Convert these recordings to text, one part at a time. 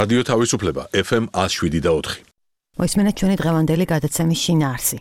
რადიო თავისუფლება FM 107.4. მოისმენთ ჩვენი დღევანდელი გადაცემის შინაარსი.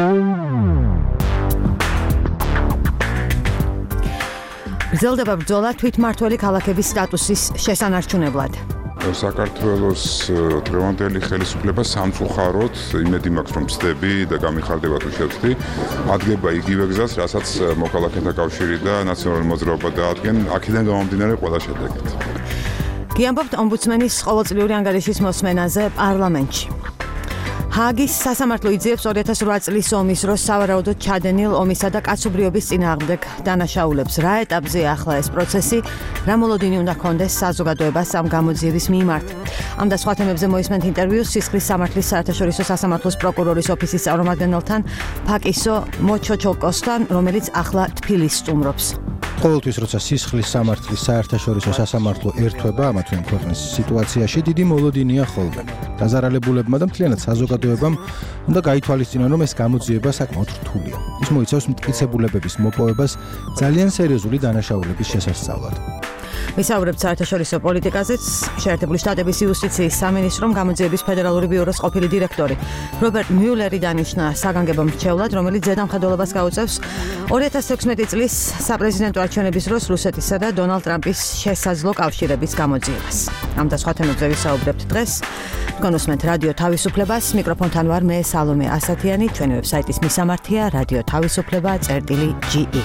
გრძელდება ბრძოლა თვითმმართველი ქალაქების სტატუსის შესანარჩუნებლად. საქართველოს დღევანდელი ხელისუფლება სამწუხაროდ იმედი მაქვს რომ ვწდები და გამიხარდება თუ შევწდი ადგება იგივე გზას რასაც მოქალაქეთა კავშირი და ნაციონალური მოძრაობა დაადგენ აქედან გამომდინარე ყველა შედეგით. გიამბობთ ომბუდსმენის ყოველწლიური ანგარიშის მოსმენაზე პარლამენტში. ჰააგის სასამართლო იძიებს 2008 წლის ომის დროს სავარაუდოდ ჩადენილ ომისა და კაცობრიობის წინააღმდეგ დანაშაულებს. რა ეტაპზეა ახლა ეს პროცესი? რა მოლოდინი უნდა ჰქონდეს საზოგადოებას ამ გამოძიების მიმართ? ამ და სხვა თემებზე მოისმენთ ინტერვიუს სისხლის სამართლის საერთაშორისო სასამართლოს პროკურორის ოფისის წარმომადგენელთან ფაკისო მოჩოჩოკოსთან, რომელიც ახლა თბილისს სტუმრობს. ყოველთვის როცა სისხლის სამართლის საერთაშორისო სასამართლო ერთვება ამა თუ იმ ქვეყნის სიტუაციაში დიდი მოლოდინია ხოლმე. დაზარალებულებმა და მთლიანად საზოგადოებამ უნდა გაითვალისწინონ, რომ ეს გამოძიება საკმაოდ რთულია. ის მოიცავს მტკიცებულებების მოპოვებას ძალიან სერიოზული დანაშაულების შესასწავლად. ვისაუბრებთ საერთაშორისო პოლიტიკაზეც. შეერთებული შტატების იუსტიციის სამინისტრომ გამოძიების ფედერალური ბიუროს ყოფილი დირექტორი რობერტ მიულერი დანიშნა საგანგებო მრჩევლად, რომელიც ზედამხედველობას გაუწევს 2016 წლის საპრეზიდენტო არჩევნების დროს რუსეთისა და დონალდ ტრამპის შესაძლო კავშირების გამოძიებას. ამ და სხვა თემებზე ვისაუბრებთ დღეს. თქვენ უსმენთ რადიო თავისუფლებას. მიკროფონთან ვარ მე სალომე ასათიანი. ჩვენი ვებსაიტის მისამართია radiotavisupleba.ge.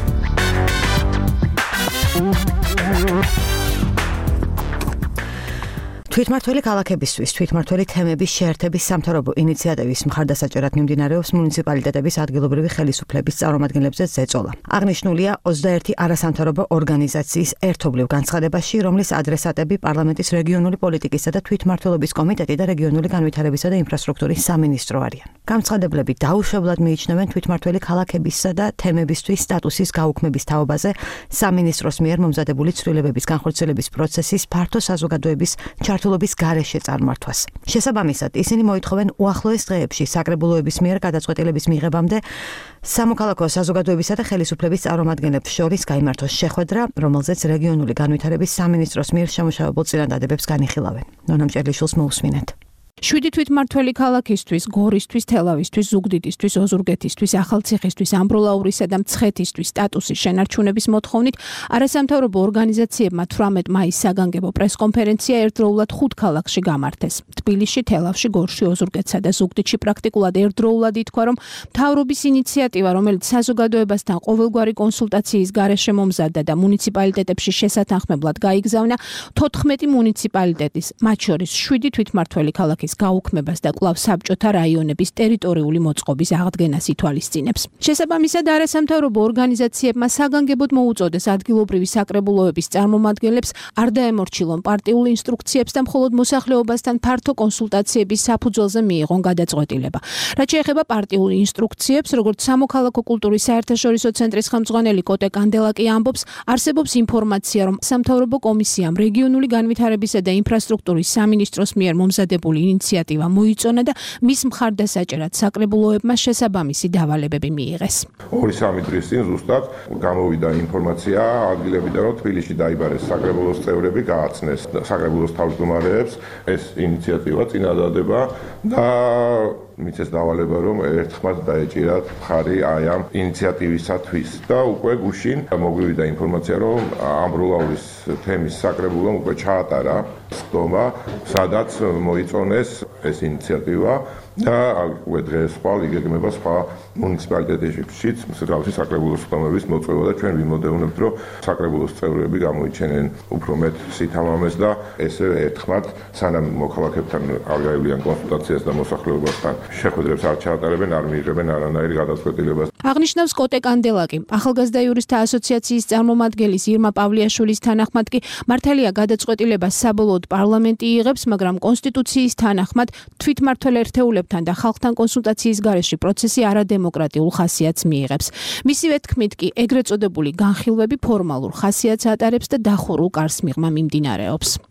თვითმმართველი ქალაქებისთვის თვითმმართველი თემების შეერთების სამთავრობო ინიციატივის მხარდასაჭერად მიმდინარეობს მუნიციპალიტეტების ადგილობრივი ხელისუფლების წარმომადგენლებზე ზეწოლა. აღნიშნულია 21 არასამთავრობო ორგანიზაციის ერთობლივ განცხადებაში, რომლის ადრესატები პარლამენტის რეგიონული პოლიტიკისა და თვითმმართველობის კომიტეტი და რეგიონული განვითარებისა და ინფრასტრუქტურის სამინისტრო არიან. განცხადებლები დაუშვებლად მიიჩნევენ თვითმმართველი ქალაქებისა და თემებისთვის სტატუსის გაუქმების თაობაზე სამინისტროს მიერ მომზადებული ცვლილებების განხორციელების პროცესის ფართო საზოგადოების ჩართულობის გარეშე წარმართვას. შესაბამისად, ისინი მოითხოვენ უახლოეს დღეებში საკრებულოების მიერ გადაწყვეტილების მიღებამდე სამოქალაქო საზოგადოებისა და ხელისუფლების წარმომადგენლებს შორის გაიმართოს შეხვედრა, რომელზეც რეგიონული განვითარების სამინისტროს მიერ შემუშავებულ წინადადებებს განიხილავენ. ნონა მჭერლიშვილს მოусმინეთ. 7 თვითმმართველი ქალაქისთვის, გორისთვის, თელავისთვის, ზუგდიდისთვის, ოზურგეთისთვის, ახალციხისთვის, ამბროლაურისა და მცხეთისთვის სტატუსის შენარჩუნების მოთხოვნით არასამთავრობო ორგანიზაციებმა 18 მაისს საგანგებო პრესკონფერენცია ერთდროულად 5 ქალაქში გამართეს. თბილისში, თელავში, გორში, ოზურგეთსა და ზუგდიდში პრაქტიკულად ერთდროულად ითქვა, რომ მთავრობის ინიციატივა, რომელიც საზოგადოებასთან ყოველგვარი კონსულტაციის გარეშე მომზადდა და მუნიციპალიტეტებში შესათანხმებლად გაიგზავნა 14 მუნიციპალიტეტის, მათ შორის 7 თვითმმართველი ქალაქის გაუქმებას და კვლავ საბჭოთა რაიონების ტერიტორიული მოწყობის აღდგენას ითვალისწინებს. შესაბამისად, არასამთავრობო ორგანიზაციებმა საგანგებოდ მოუწოდეს ადგილობრივი საკრებულოების წარმომადგენლებს არ დაემორჩილონ პარტიულ ინსტრუქციებს და მხოლოდ მოსახლეობასთან ფართო კონსულტაციების საფუძველზე მიიღონ გადაწყვეტილება. რაც შეეხება პარტიულ ინსტრუქციებს, როგორც სამოქალაქო კულტურის საერთაშორისო ცენტრის ხელმძღვანელი კოტე კანდელაკი ამბობს, არსებობს ინფორმაცია, რომ სამთავრობო კომისიამ რეგიონული განვითარებისა და ინფრასტრუქტურის სამინისტროს მიერ მომზადებული ინიციატივა მოიწონა და მის მხარდასაჭერად საკრებულოებმა შესაბამისი დავალებები მიიღეს. 2-3 დღის წინ ზუსტად გამოვიდა ინფორმაცია ადგილებიდან, რომ თბილისში დაიბარეს საკრებულოს წევრები, გააცნეს საკრებულოს თავმჯდომარეებს ეს ინიციატივა წინადადება და მიწეს დავალება, რომ ერთხმად დაეჭირათ მხარი აი ამ ინიციატივისათვის და უკვე გუშინ მოგვივიდა ინფორმაცია, რომ ამბროლაურის თემის საკრებულომ უკვე ჩაატარა სხდომა, სადაც მოიწონეს ეს ინიციატივა და უკვე დღეს ხვალ იგეგმება სხვა მუნიციპალიტეტებშიც მსგავსი საკრებულოს სხდომების მოწვევა და ჩვენ ვიმოდევნებთ, რომ საკრებულოს წევრები გამოიჩენენ უფრო მეტ სითამამეს და ესე ერთხმად სანამ მოქალაქეებთან არ გაივლიან კონსულტაციას და მოსახლეობასთან შეხვედრებს არ ჩაატარებენ, არ მიიღებენ არანაირ გადაწყვეტილებას. აღნიშნავს კოტე კანდელაკი. ახალგაზრდა იურისტთა ასოციაციის წარმომადგენლის ირმა პავლიაშვილის თანახმად კი მართალია გადაწყვეტილება საბოლოოდ პარლამენტი იღებს, მაგრამ კონსტიტუციის თანახმად თვითმმართველ ერთეულებთან და ხალხთან კონსულტაციის გარეშე პროცესი არადემოკრატიულ ხასიათს მიიღებს. მისივე თქმით კი ეგრეთ წოდებული განხილვები ფორმალურ ხასიათს ატარებს და დახურულ კარს მიღმა მიმდინარეობს.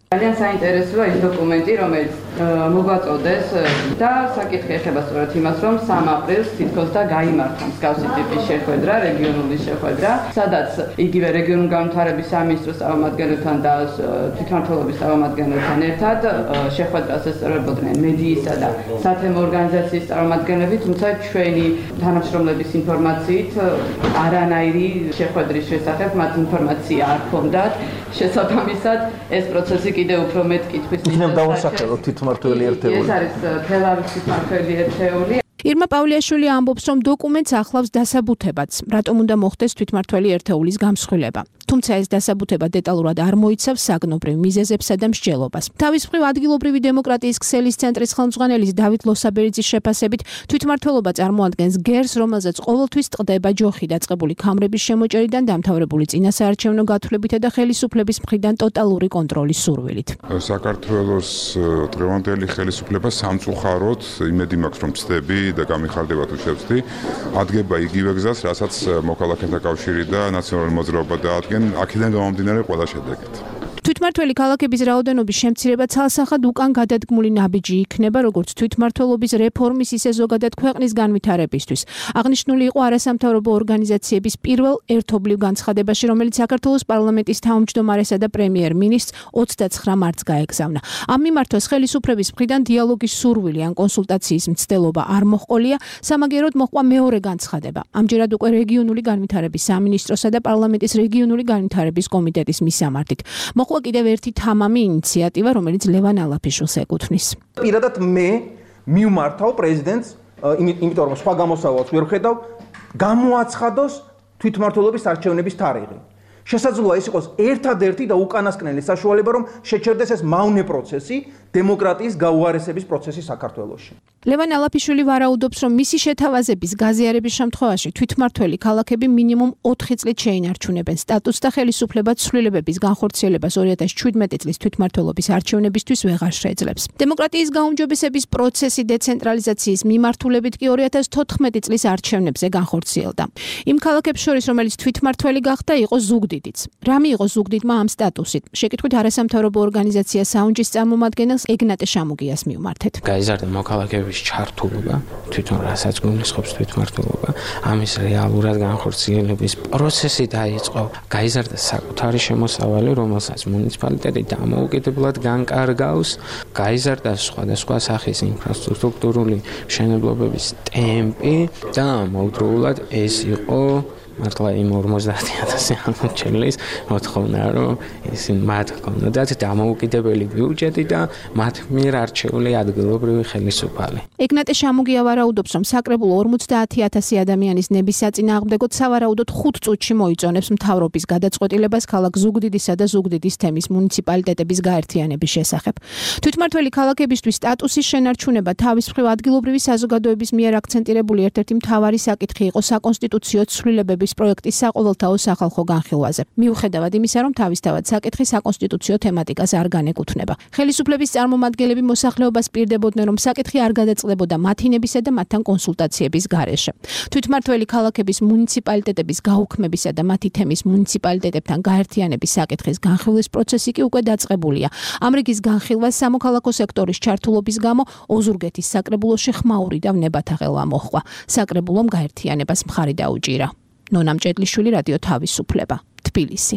ძალიან საინტერესოა ის დოკუმენტი, რომელიც მოგვაწოდეს და საკითხი ეხება სწორედ იმას, რომ 3 აპრილს თითქოს და გაიმართა მსგავსი ტიპის შეხვედრა, რეგიონული შეხვედრა, სადაც იგივე რეგიონული განვითარების სამინისტროს წარმომადგენლებთან და თვითმმართველობის წარმომადგენლებთან ერთად შეხვედრას ესწრებოდნენ მედიისა და სათემო ორგანიზაციის წარმომადგენლები, თუმცა ჩვენი თანამშრომლების ინფორმაციით არანაირი შეხვედრის შესახებ მათ ინფორმაცია არ ჰქონდათ. შესაბამისად, ეს პროცესი კიდევ უფრო მეტ კითხვის იქნებ დავასახელოთ თვითმმართველი ერთეული. ეს არის თელავის თვითმმართველი ერთეული. ირმა პავლიაშვილი ამბობს, რომ დოკუმენტს ახლავს დასაბუთებაც, რატომ უნდა მოხდეს თვითმმართველი ერთეულის გამსხვილება. თუმცა ეს დასაბუთება დეტალურად არ მოიცავს საგნობრივ მიზეზებსა და მსჯელობას. თავის მხრივ ადგილობრივი დემოკრატიის ქსელის ცენტრის ხელმძღვანელის დავით ლოსაბერიძის შეფასებით, თვითმმართველობა წარმოადგენს გერს, რომელზეც ყოველთვის ტყდება ჯოხი დაწყებული ქამრების შემოჭერიდან დამთავრებული წინასაარჩევნო გათვლებითა და ხელისუფლების მხრიდან ტოტალური კონტროლის სურვილით. საქართველოს დღევანდელი ხელისუფლება სამწუხაროდ იმედი მაქვს, რომ ცდები და გამიხარდება თუ შევცდი, ადგება იგივე გზას, რასაც მოქალაქეთა კავშირი და ნაციონალური მოძრაობა დაადგენენ, აქედან გამომდინარე ყველა შედეგით. თვითმმართველი ქალაქების რაოდენობის შემცირება ცალსახად უკან გადადგმული ნაბიჯი იქნება, როგორც თვითმმართველობის რეფორმის, ისე ზოგადად ქვეყნის განვითარებისთვის. აღნიშნული იყო არასამთავრობო ორგანიზაციების პირველ ერთობლივ განცხადებაში, რომელიც საქართველოს პარლამენტის თავმჯდომარესა და პრემიერ-მინისტრს 29 მარტს გაეგზავნა. ამ მიმართვას ხელისუფლების მხრიდან დიალოგის სურვილი ან კონსულტაციის მცდელობა არ მოჰყოლია, სამაგეროდ მოჰყვა მეორე განცხადება. ამჯერად უკვე რეგიონული განვითარების სამინისტროსა და პარლამენტის რეგიონული განვითარების კომიტეტის მისამართით. მოჰყვა კიდევ ერთი თამამი ინიციატივა, რომელიც ლევან ალაფიშვილს ეკუთვნის. პირადად მე მივმართავ პრეზიდენტს, იმიტომ რომ სხვა გამოსავალს ვერ ხედავ, გამოაცხადოს თვითმმართველობის არჩევნების თარიღი. შესაძლოა ეს იყოს ერთადერთი და უკანასკნელი საშუალება, რომ შეჩერდეს ეს მავნე პროცესი, დემოკრატიის გაუარესების პროცესი საქართველოში. ლევან ალაფიშვილი ვარაუდობს, რომ მისი შეთავაზების გაზიარების შემთხვევაში თვითმმართველი ქალაქები მინიმუმ 4 წლით შეინარჩუნებენ სტატუსს და ხელისუფლება ცვლილებების განხორციელებას 2017 წლის თვითმმართველობის არჩევნებისთვის ვეღარ შეძლებს. დემოკრატიის გაუმჯობესების პროცესი დეცენტრალიზაციის მიმართულებით კი 2014 წლის არჩევნებზე განხორციელდა. იმ ქალაქებს შორის, რომელიც თვითმმართველი გახდა, იყო ზუგდიდიც. რა მიიღო ზუგდიდმა ამ სტატუსით? შეკითხვით არასამთავრობო ორგანიზაცია საუნჯის წარმომადგენელს ეგნატე შამუგიას მივმართეთ. გაიზარდა მოქალაქეების ჩართულობა, თვითონ რასაც გულისხმობს თვითმმართველობა, ამის რეალურად განხორციელების პროცესი დაიწყო. გაიზარდა საკუთარი შემოსავალი, რომელსაც მუნიციპალიტეტი დამოუკიდებლად განკარგავს. გაიზარდა სხვადასხვა სახის ინფრასტრუქტურული მშენებლობების ტემპი და მოუდროულად ეს იყო მართლა იმ 50,000 აღმოჩენილის მოთხოვნა, რომ ისინი მათ ჰქონდათ დამოუკიდებელი ბიუჯეტი და მათ მიერ არჩეული ადგილობრივი ხელისუფალი. ეგნატე შამუგია ვარაუდობს, რომ საკრებულო 50,000 ადამიანის ნების საწინააღმდეგოდ სავარაუდოდ 5 წუთში მოიწონებს მთავრობის გადაწყვეტილებას ქალაქ ზუგდიდისა და ზუგდიდის თემის მუნიციპალიტეტების გაერთიანების შესახებ. თვითმმართველი ქალაქებისთვის სტატუსის შენარჩუნება თავის მხრივ ადგილობრივი საზოგადოების მიერ აქცენტირებული ერთ-ერთი მთავარი საკითხი იყო საკონსტიტუციო ცვლილებების პროექტის საყოველთაო სახალხო განხილვაზე. მიუხედავად იმისა, რომ თავისთავად საკითხი საკონსტიტუციო თემატიკას არ განეკუთვნება. ხელისუფლების წარმომადგენლები მოსახლეობას პირდებოდნენ, რომ საკითხი არ გადაწყდებოდა მათინებისა და მათთან კონსულტაციების გარეშე. თვითმმართველი ქალაქების მუნიციპალიტეტების გაუქმებისა და მათი თემის მუნიციპალიტეტებთან გაერთიანების საკითხის განხილვის პროცესი კი უკვე დაწყებულია. ამ რიგის განხილვას სამოქალაქო სექტორის ჩართულობის გამო ოზურგეთის საკრებულოში ხმაური და ვნებათაღელვა მოჰყვა. საკრებულომ გაერთიანებას მხარი დაუჭირა. ნონა მჭედლიშვილი, რადიო თავისუფლება, თბილისი.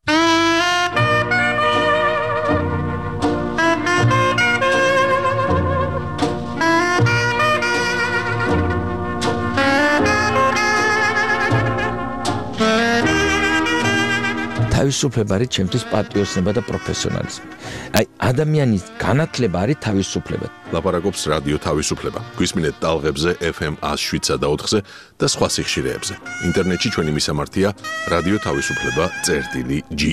თავისუფლება არის ჩემთვის პატრიოტიზმი და პროფესიონალიზმი. აი, ადამიანის განათლება არის თავისუფლება. ლაპარაკობს რადიო თავისუფლება. გვისმინეთ ტალღებზე FM 107.4-ზე და სხვა სიხშირეებზე. ინტერნეტში ჩვენი მისამართია რადიო თავისუფლება.ge.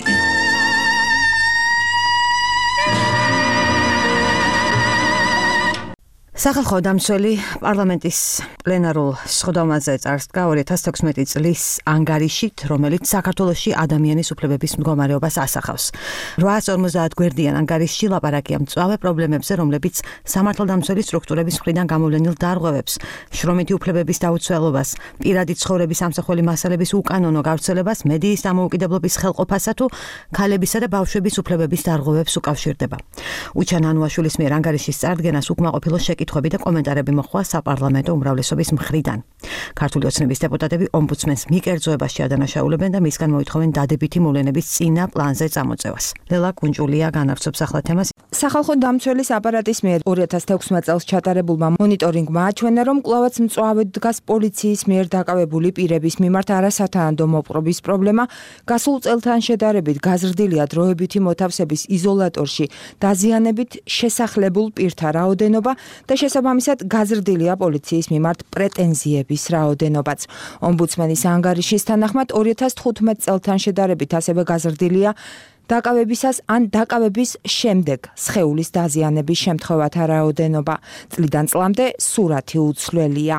სახალხო დამცველი პარლამენტის პლენარულ სხდომაზე წარსდგა 2016 წლის ანგარიშით, რომელიც საქართველოში ადამიანის უფლებების მდგომარეობას ასახავს. 850 გვერდიან ანგარიშში ლაპარაკია მწვავე პრობლემებზე, რომლებიც სამართალდამცველი სტრუქტურების მხრიდან გამოვლენილ დარღვევებს, შრომითი უფლებების დაუცველობას, პირადი ცხოვრების ამსახველი მასალების უკანონო გავრცელებას, მედიის დამოუკიდებლობის ხელყოფასა თუ ქალებისა და ბავშვების უფლებების დარღვევებს უკავშირდება. უჩან ანუაშვილის მიერ ანგარიშის წარდგენას უკმაყოფილო შეკითხვები და კომენტარები მოხდა საპარლამენტო უმრავლესობის მხრიდან. ქართული ოცნების დეპუტატები ომბუდსმენს მიკერძოებას შეადანაშაულებენ და მისგან მოითხოვენ დადებითი მოვლენების წინა პლანზე წამოწევას. ლელა კუნჭულია განავრცობს ახლა თემას. სახალხო დამცველის აპარატის მიერ 2016 წელს ჩატარებულმა მონიტორინგმა აჩვენა, რომ კვლავაც მწვავედ დგას პოლიციის მიერ დაკავებული პირების მიმართ არასათანადო მოპყრობის პრობლემა. გასულ წელთან შედარებით გაზრდილია დროებითი მოთავსების იზოლატორში დაზიანებით შესახლებულ პირთა რაოდენობა და შესაბამისად გაზრდილია პოლიციის მიმართ პრეტენზიების რაოდენობაც. ომბუდსმენის ანგარიშის თანახმად 2015 წელთან შედარებით ასევე გაზრდილია დაკავებისას ან დაკავების შემდეგ სხეულის დაზიანების შემთხვევათა რაოდენობა. წლიდან წლამდე სურათი უცვლელია.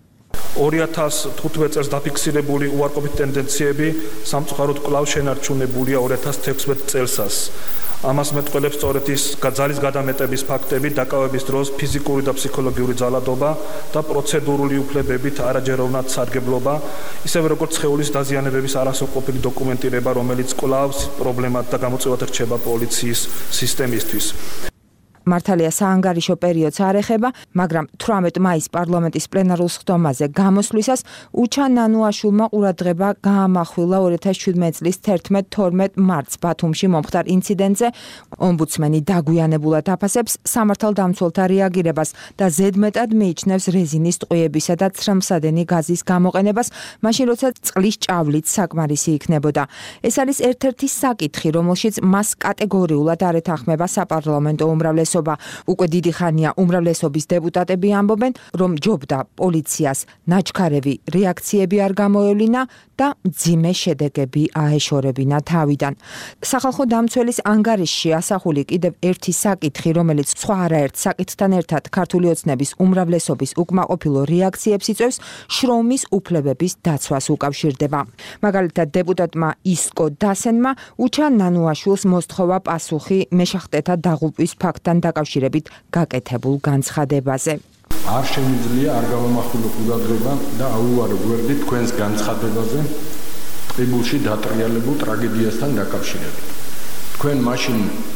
2015 წელს დაფიქსირებული უარყოფითი ტენდენციები სამწუხაროდ კვლავ შენარჩუნებულია 2016 წელსაც. ამას მეტყველებს სწორედ ის ძალის გადამეტების ფაქტები, დაკავების დროს ფიზიკური და ფსიქოლოგიური ძალადობა და პროცედურული უფლებებით არაჯეროვნად სარგებლობა, ისევე როგორც სხეულის დაზიანებების არასრულყოფილი დოკუმენტირება, რომელიც კვლავ პრობლემად და გამოწვევად რჩება პოლიციის სისტემისთვის. მართალია საანგარიშო პერიოდს არ ეხება, მაგრამ 18 მაისს პარლამენტის პლენარულ სხდომაზე გამოსვლისას უჩან ნანუაშვილმა ყურადღება გაამახვილა 2017 წლის 11-12 მარტს ბათუმში მომხდარ ინციდენტზე. ომბუდსმენი დაგვიანებულად აფასებს სამართალდამცველთა რეაგირებას და ზედმეტად მიიჩნევს რეზინის ტყვიებისა და ცრემლსადენი გაზის გამოყენებას, მაშინ როცა წყლის ჭავლით საკმარისი იქნებოდა. ეს არის ერთ-ერთი საკითხი, რომელშიც მას კატეგორიულად არ ეთანხმება საპარლამენტო უმრავლესობა. უკვე დიდი ხანია უმრავლესობის დეპუტატები ამბობენ, რომ ჯობდა პოლიციას ნაჩქარევი რეაქციები არ გამოევლინა და მძიმე შედეგები აეშორებინა თავიდან. სახალხო დამცველის ანგარიშში ასახული კიდევ ერთი საკითხი, რომელიც სხვა არაერთ საკითხთან ერთად ქართული ოცნების უმრავლესობის უკმაყოფილო რეაქციებს იწვევს, შრომის უფლებების დაცვას უკავშირდება. მაგალითად, დეპუტატმა ისკო დასენმა უჩან ნანუაშვილს მოსთხოვა პასუხი მეშახტეთა დაღუპვის ფაქტთან დაკავშირებით გაკეთებულ განცხადებაზე. არ შემიძლია არ გამომახვილო ყურადღება და აუვარო გვერდი თქვენს განცხადებაზე ტყიბულში დატრიალებულ ტრაგედიასთან დაკავშირებით. თქვენ მაშინ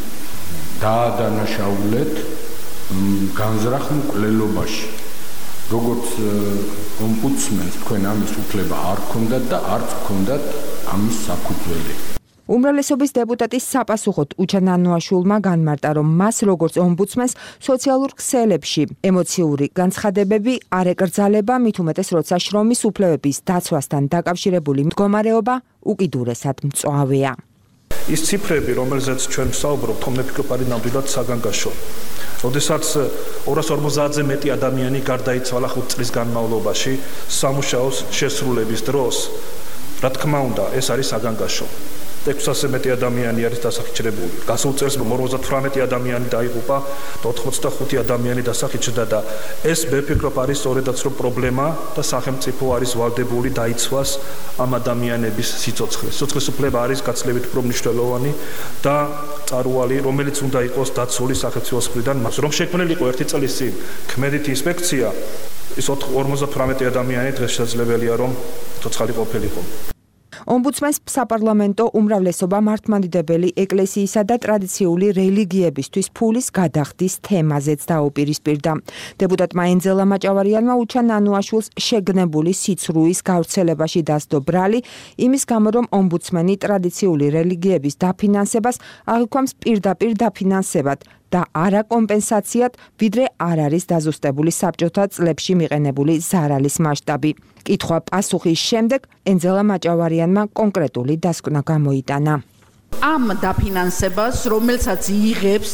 დაადანაშაულეთ განზრახ მკვლელობაში. როგორც ომბუდსმენს თქვენ ამის უფლება არ გქონდათ და არც გქონდათ ამის საფუძველი. უმრავლესობის დეპუტატის საპასუხოდ უჩან ნანუაშვილმა განმარტა, რომ მას როგორც ომბუდსმენს სოციალურ ქსელებში ემოციური განცხადებები არ ეკრძალება, მით უმეტეს როცა შრომის უფლებების დაცვასთან დაკავშირებული მდგომარეობა უკიდურესად მწვავეა. ის ციფრები, რომელზეც ჩვენ ვსაუბრობთ, მე ვფიქრობ, არის ნამდვილად საგანგაშო. როდესაც 250-ზე მეტი ადამიანი გარდაიცვალა 5 წლის განმავლობაში სამუშაოს შესრულების დროს, რა თქმა უნდა, ეს არის საგანგაშო. 600-ზე მეტი ადამიანი არის დასახიჩრებული. გასულ წელს 58 ადამიანი დაიღუპა და 85 ადამიანი დასახიჩრდა და ეს მე ვფიქრობ არის სწორედაც რომ პრობლემა და სახელმწიფო არის ვალდებული დაიცვას ამ ადამიანების სიცოცხლეს. სიცოცხლის უფლება არის გაცილებით უფრო მნიშვნელოვანი და წარუვალი, რომელიც უნდა იყოს დაცული სახელმწიფოს მხრიდან, მას რომ შექმნილიყო ერთი წლის წინ ქმედითი ინსპექცია, ის 58 ადამიანი დღეს შესაძლებელია რომ ცოცხალი ყოფილიყო. ომბუდსმენს საპარლამენტო უმრავლესობა მართლმადიდებელი ეკლესიისა და ტრადიციული რელიგიებისთვის ფულის გადახდის თემაზეც დაუპირისპირდა. დეპუტატმა ენძელა მაჭავარიანმა უჩან ნანუაშვილს შეგნებული სიცრუის გავრცელებაში დასდო ბრალი, იმის გამო რომ ომბუდსმენი ტრადიციული რელიგიების დაფინანსებას აღიქვამს პირდაპირ დაფინანსებად და არა კომპენსაციად, ვიდრე არ არის დაზუსტებული საბჭოთა წლებში მიყენებული ზარალის მასშტაბი. კითხვა-პასუხის შემდეგ ენძელა მაჭავარიანმა კონკრეტული დასკვნა გამოიტანა. ამ დაფინანსებას, რომელსაც იღებს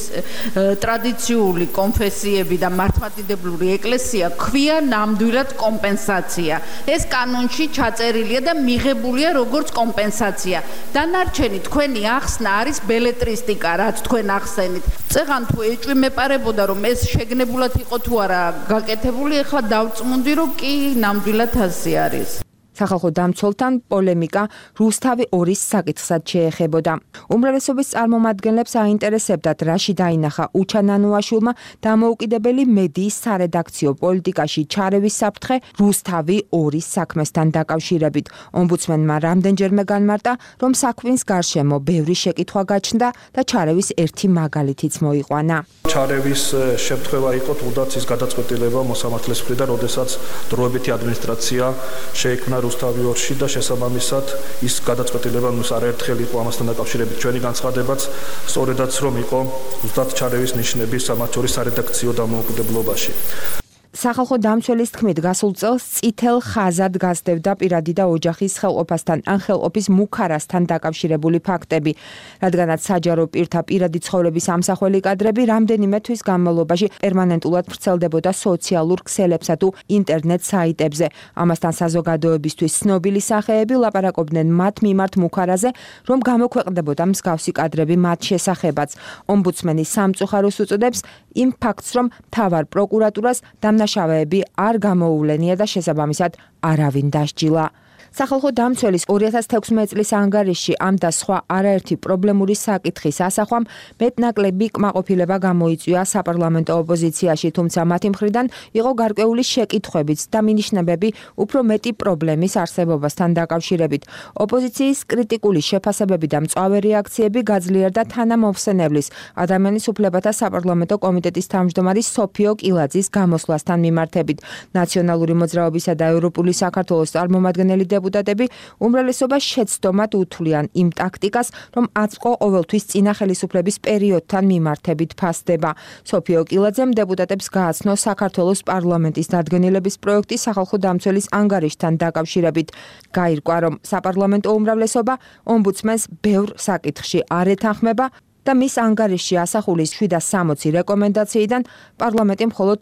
ტრადიციული კონფესიები და მართლმადიდებლური ეკლესია, ქვია ნამდვილად კომპენსაცია. ეს კანონში ჩაწერილია და მიღებულია როგორც კომპენსაცია. დანარჩენი თქვენი ახსნა არის ბელეტრისტიკა, რაც თქვენ ახსენით. წეღან თუ ეჭვმეპარებოდა, რომ ეს შეგნებულად იყო თუ არა გაკეთებული, ეხლა დავწმუნდი, რომ კი ნამდვილად ასე არის. სახალხო დამცველთან პოლემიკა რუსთავი 2-ის საკითხსაც შეეხებოდა. უმრავლესობის წარმომადგენლებს აინტერესებდათ, რაში დაინახა უჩანანუაშვილმა დამოუკიდებელი მედიის სარედაქციო პოლიტიკაში ჩარევის საფრთხე რუსთავი 2-ის საქმესთან დაკავშირებით. ომბუდსმენმა რამდენჯერმე განმარტა, რომ საქმის გარშემო ბევრი შეკითხვა გაჩნდა და ჩარევის ერთი მაგალითიც მოიყვანა. ჩარევის შემთხვევა იყო თუნდაც ის გადაწყვეტილება მოსამართლეს მხრიდან, როდესაც დროებითი ადმინისტრაცია შეიქმნა რუსთავი 2-ში და შესაბამისად ის გადაწყვეტილება არაერთხელ იყო ამასთან დაკავშირებით ჩვენი განცხადებაც, სწორედაც რომ იყო ზუსტად ჩარევის ნიშნები სამართლის სარედაქციო დამოუკიდებლობაში. სახალხო დამცველის თქმით, გასულ წელს წითელ ხაზად გასდევდა პირადი და ოჯახის ხელყოფასთან ან ხელყოფის მუქარასთან დაკავშირებული ფაქტები, რადგანაც საჯარო პირთა პირადი ცხოვრების ამსახველი კადრები რამდენიმე თვის განმავლობაში პერმანენტულად ვრცელდებოდა სოციალურ ქსელებსა თუ ინტერნეტ საიტებზე. ამასთან საზოგადოებისთვის ცნობილი სახეები ლაპარაკობდნენ მათ მიმართ მუქარაზე, რომ გამოქვეყნდებოდა მსგავსი კადრები მათ შესახებაც. ომბუდსმენი სამწუხაროს უწოდებს იმ ფაქტს, რომ მთავარ პროკურატურას დამნაშავეები არ გამოუვლენია და შესაბამისად არავინ დასჯილა. სახალხო დამცველის 2016 წლის ანგარიშში ამ და სხვა არაერთი პრობლემური საკითხის ასახვამ მეტნაკლები კმაყოფილება გამოიწვია საპარლამენტო ოპოზიციაში, თუმცა მათი მხრიდან იყო გარკვეული შეკითხვებიც და მინიშნებები უფრო მეტი პრობლემის არსებობასთან დაკავშირებით. ოპოზიციის კრიტიკული შეფასებები და მწვავე რეაქციები გაძლიერდა თანამომხსენებლის ადამიანის უფლებათა საპარლამენტო კომიტეტის თავმჯდომარის სოფიო კილაძის გამოსვლასთან მიმართებით. ნაციონალური მოძრაობისა და ევროპული საქართველოს წარმომადგენელი დეპუტატები უმრავლესობას შეცდომად უთვლიან იმ ტაქტიკას, რომ აწყო ყოველთვის წინა ხელისუფლების პერიოდთან მიმართებით ფასდება. სოფიო კილაძემ დეპუტატებს გააცნო საქართველოს პარლამენტის დადგენილების პროექტი სახალხო დამცველის ანგარიშთან დაკავშირებით. გაირკვა, რომ საპარლამენტო უმრავლესობა ომბუდსმენს ბევრ საკითხში არ ეთანხმება და მის ანგარიშში ასახული 760 რეკომენდაციიდან პარლამენტი მხოლოდ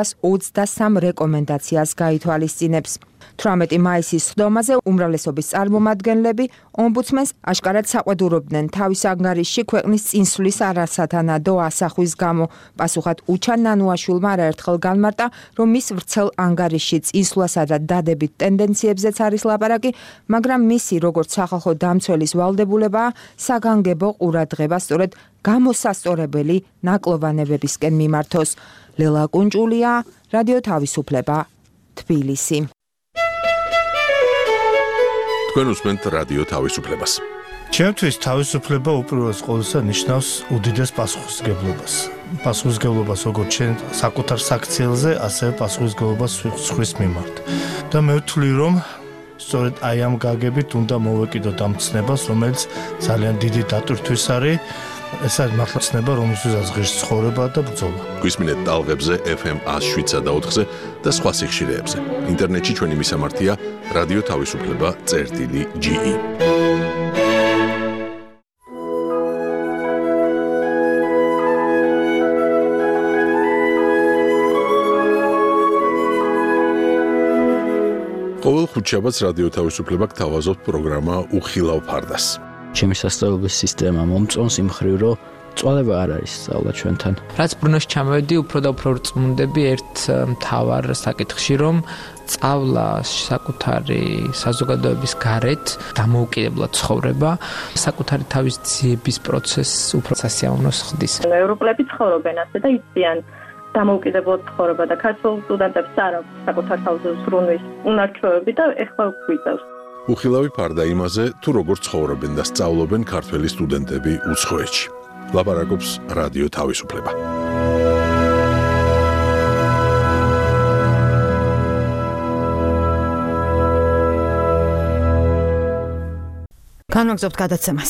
223 რეკომენდაციას გაითვალისწინებს. 18 მაისის სხდომაზე უმრავლესობის წარმომადგენლები ომბუდსმენს აშკარად საყვედურობდნენ თავის ანგარიშში ქვეყნის წინსვლის არასათანადო ასახვის გამო. პასუხად უჩან ნანუაშვილმა არაერთხელ განმარტა, რომ მის ვრცელ ანგარიშში წინსვლასა და დადებით ტენდენციებზეც არის ლაპარაკი, მაგრამ მისი როგორც სახალხო დამცველის ვალდებულებაა საგანგებო ყურადღება სწორედ გამოსასწორებელი ნაკლოვანებებისკენ მიმართოს. ლელა კუნჭულია, რადიო თავისუფლება, თბილისი. თქვენ უსმენთ რადიო თავისუფლებას. ჩემთვის თავისუფლება უპირველეს ყოვლისა ნიშნავს უდიდეს პასუხისმგებლობას. პასუხისმგებლობას როგორც ჩვენ საკუთარ საქციელზე, ასევე პასუხისმგებლობას სხვის მიმართ. და მე ვთვლი, რომ სწორედ აი ამ გაგებით უნდა მოვეკიდოთ ამ ცნებას, რომელიც ძალიან დიდი დატვირთვის არის. ეს არის მართლა ცნება, რომელსაც ღირს ცხოვრება და ბრძოლა. გვისმინეთ ტალღებზე FM 107 და 4-ზე და სხვა სიხშირეებზე. ინტერნეტში ჩვენი მისამართია რადიო თავისუფლება.ge. ყოველ ხუთშაბათს რადიო თავისუფლება გთავაზობთ პროგრამა უხილავ ფარდას. ჩემი სასწავლებლის სისტემა მომწონს იმ მხრივ, რომ წვალება არ არის სწავლა ჩვენთან. რაც ბრუნოში ჩამოვედი, უფრო და უფრო წმუნდები ერთ მთავარ საკითხში, რომ სწავლა საკუთარი საზოგადოების გარეთ დამოუკიდებლად ცხოვრება, საკუთარი თავის ძიების პროცესს უფრო სასიამოვნოს ხდის. ევროპელები ცხოვრობენ ასე და იციან დამოუკიდებლად ცხოვრება და ქართულ სტუდენტებს არ აქვს საკუთარ თავზე ზრუნვის უნარჩვევები და ეხლა გვიწევს. უხილავი ფარდა იმაზე, თუ როგორ ცხოვრობენ და სწავლობენ ქართველი სტუდენტები უცხოეთში. ლაპარაკობს რადიო თავისუფლება. განვაგრძობთ გადაცემას.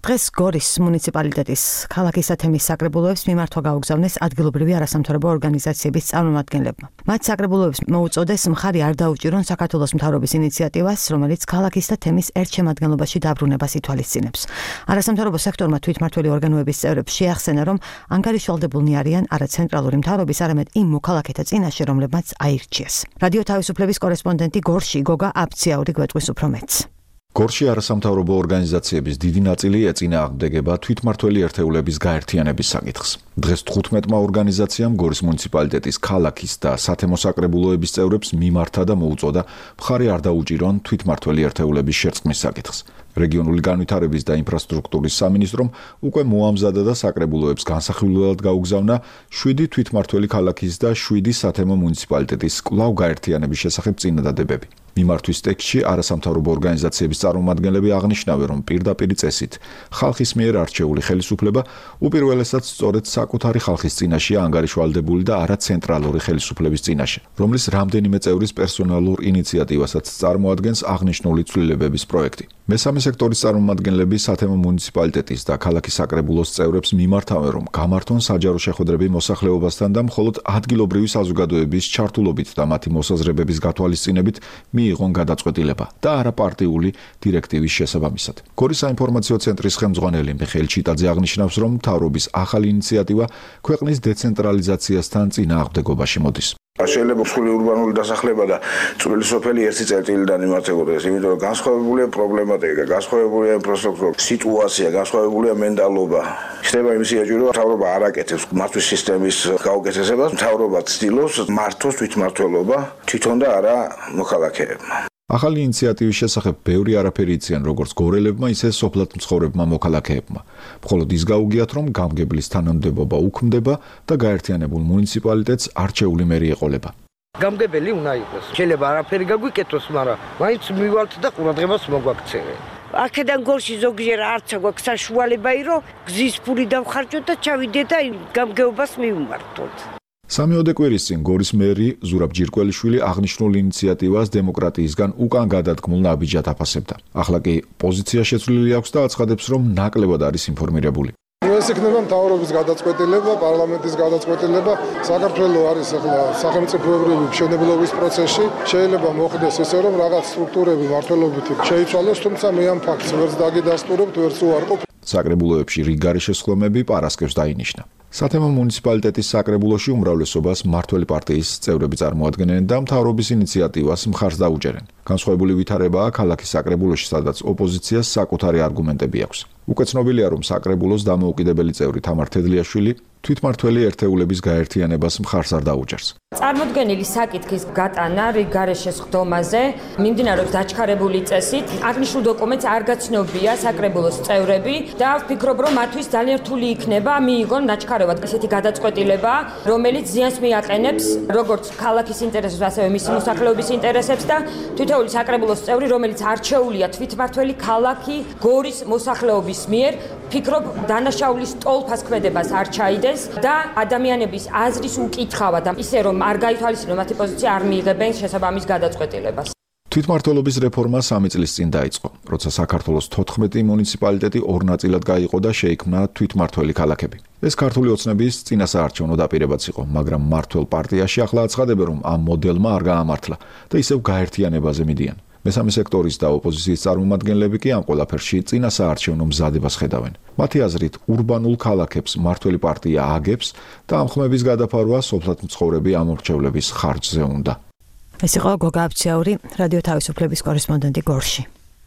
დღეს გორის მუნიციპალიტეტის ქალაქისა თემის საკრებულოებს მიმართვა გაუგზავნეს ადგილობრივი არასამთავრობო ორგანიზაციების წარმომადგენლებმა. მათ საკრებულოებს მოუწოდეს მხარი არ დაუჭირონ საქართველოს მთავრობის ინიციატივას, რომელიც ქალაქის და თემის ერთ შემადგენლობაში დაბრუნებას ითვალისწინებს. არასამთავრობო სექტორმა თვითმმართველი ორგანოების წევრებს შეახსენა, რომ ანგარიშვალდებულნი არიან არა ცენტრალური მთავრობის, არამედ იმ მოქალაქეთა წინაშე, რომლებმაც აირჩიეს. რადიო თავისუფლების კორესპონდენტი გორში გოგა აბციაური გვეტყვის უფრო მეტს. გორში არასამთავრობო ორგანიზაციების დიდი ნაწილი ეწინააღმდეგება თვითმმართველი ერთეულების გაერთიანების საკითხს. დღეს 15-მა ორგანიზაციამ გორის მუნიციპალიტეტის ქალაქის და სათემო საკრებულოების წევრებს მიმართა და მოუწოდა მხარი არ დაუჭირონ თვითმმართველი ერთეულების შერწყმის საკითხს. რეგიონული განვითარების და ინფრასტრუქტურის სამინისტრომ უკვე მოამზადა და საკრებულოებს განსახილველად გაუგზავნა 7 თვითმმართველი ქალაქის და 7 სათემო მუნიციპალიტეტის კვლავ გაერთიანების შესახებ წინადადებები. მიმართვის ტექსტში არასამთავრობო ორგანიზაციების წარმომადგენლები აღნიშნავენ, რომ პირდაპირი წესით ხალხის მიერ არჩეული ხელისუფლება უპირველესად სწორედ საკუთარი ხალხის წინაშეა ანგარიშვალდებული და არა ცენტრალური ხელისუფლების წინაშე, რომლის რამდენიმე წევრის პერსონალურ ინიციატივასაც წარმოადგენს აღნიშნული ცვლილებების პროექტი. მესამე სექტორის წარმომადგენლები სათემო მუნიციპალიტეტის და ქალაქის საკრებულოს წევრებს მიმართავენ, რომ გამართონ საჯარო შეხვედრები მოსახლეობასთან და მხოლოდ ადგილობრივი საზოგადოების ჩართულობით და მათი მოსაზრებების გათვალისწინებით მიიღონ გადაწყვეტილება და არა პარტიული დირექტივის შესაბამისად. გორის საინფორმაციო ცენტრის ხელმძღვანელი მიხეილ ჩიტაძე აღნიშნავს, რომ მთავრობის ახალი ინიციატივა ქვეყნის დეცენტრალიზაციასთან წინააღმდეგობაში მოდის. შეიძლება მსხვილი ურბანული დასახლება და წვრილი სოფელი ერთი წერტილიდან იმართებოდეს, იმიტომ რომ განსხვავებულია პრობლემატიკა, განსხვავებულია ინფრასტრუქტურა, სიტუაცია, განსხვავებულია მენტალობა. ხდება იმის იაჭვი, რომ მთავრობა არ აკეთებს მართვის სისტემის გაუკეთესებას, მთავრობა ცდილობს მართოს თვითმმართველობა თვითონ და არა მოქალაქეებმა. ახალი ინიციატივის შესახებ ბევრი არაფერი იციან როგორც გორელებმა, ისე სოფლად მცხოვრებმა მოქალაქეებმა. მხოლოდ ის გაუგიათ, რომ გამგებლის თანამდებობა უქმდება და გაერთიანებულ მუნიციპალიტეტს არჩეული მერი ეყოლება. გამგებელი უნდა იყოს. შეიძლება არაფერი გაგვიკეთოს, მაგრამ მაინც მივალთ და ყურადღებას მოგვაქცევენ. აქედან გორში ზოგჯერ არც აქვს საშუალება, რომ გზის ფული დავხარჯოთ და ჩავიდეთ და გამგეობას მივმართოთ. სამიოდე კვირის წინ გორის მერი ზურაბ ჯირკველიშვილი აღნიშნულ ინიციატივას დემოკრატიისგან უკან გადადგმულ ნაბიჯად აფასებდა. ახლა კი პოზიცია შეცვლილი აქვს და აცხადებს, რომ ნაკლებად არის ინფორმირებული. ეს იქნება მთავრობის გადაწყვეტილება, პარლამენტის გადაწყვეტილება. საქართველოს არის ახლა სახელმწიფოებრივი მშენებლობის პროცესში. შეიძლება მოხდეს ისე, რომ რაღაც სტრუქტურები მართლობითი შეიცვალოს, თუმცა მე ამ ფაქტს ვერც დაგიდასტურებთ, ვერც უარყოფ. საკრებულოებში რიგარი შესხლომები პარასკევს დაინიშნა. სათემო მუნიციპალიტეტის საკრებულოში უმრავლესობას მმართველი პარტიის წევრები წარმოადგენენ და მთავრობის ინიციატივას მხარს დაუჭერენ. განსხვავებული ვითარებაა ქალაქის საკრებულოში, სადაც ოპოზიციას საკუთარი არგუმენტები აქვს. უკვე ცნობილია, რომ საკრებულოს დამოუკიდებელი წევრი თამარ თედლიაშვილი თვითმმართველი ერთეულების გაერთიანებას მხარს არ დაუჭერს. წარმოდგენილი საკითხის გატანა რიგარე შესხდომაზე მიმდინარეობს დაჩქარებული წესით. აღნიშნულ დოკუმენტს არ გაცნობია საკრებულოს წევრები და ვფიქრობ, რომ მათთვის ძალიან რთული იქნება მიიღონ დაჩქარებად ესეთი გადაწყვეტილება, რომელიც ზიანს მიაყენებს როგორც ქალაქის ინტერესებს, ასევე მისი მოსახლეობის ინტერესებს და თითოეული საკრებულოს წევრი, რომელიც არჩეულია თვითმმართველი ქალაქი გორის მოსახლეობის მიერ, ფიქრობ დანაშაულის ტოლფას ქმედებას არ ჩაიდეს და ადამიანების აზრის უკითხავა და ისე რომ არ გაითვალისწინონ მათი პოზიცია არ მიიღებენ შესაბამის გადაწყვეტილებას. თვითმმართველობის რეფორმა 3 წლის წინ დაიწყო, როცა საქართველოს 14 მუნიციპალიტეტი ორ ნაწილად გაიყო და შეიქმნა თვითმმართველი ქალაქები. ეს ქართული ოცნების წინასაარჩევნო დაპირებაც იყო, მაგრამ მმართველ პარტიაში ახლა აცხადებენ, რომ ამ მოდელმა არ გაამართლა და ისევ გაერთიანებაზე მიდიან. მესამე სექტორის და ოპოზიციის წარმომადგენლები კი ამ ყველაფერში წინასაარჩევნო მზადებას ხედავენ. მათი აზრით, ურბანულ ქალაქებს მმართველი პარტია აგებს და ამ ხმების გადაფარვა სოფლად მცხოვრები ამორჩევლების ხარჯზე უნდა. ეს იყო გოგა აბციაური, რადიო თავისუფლების კორესპონდენტი გორში.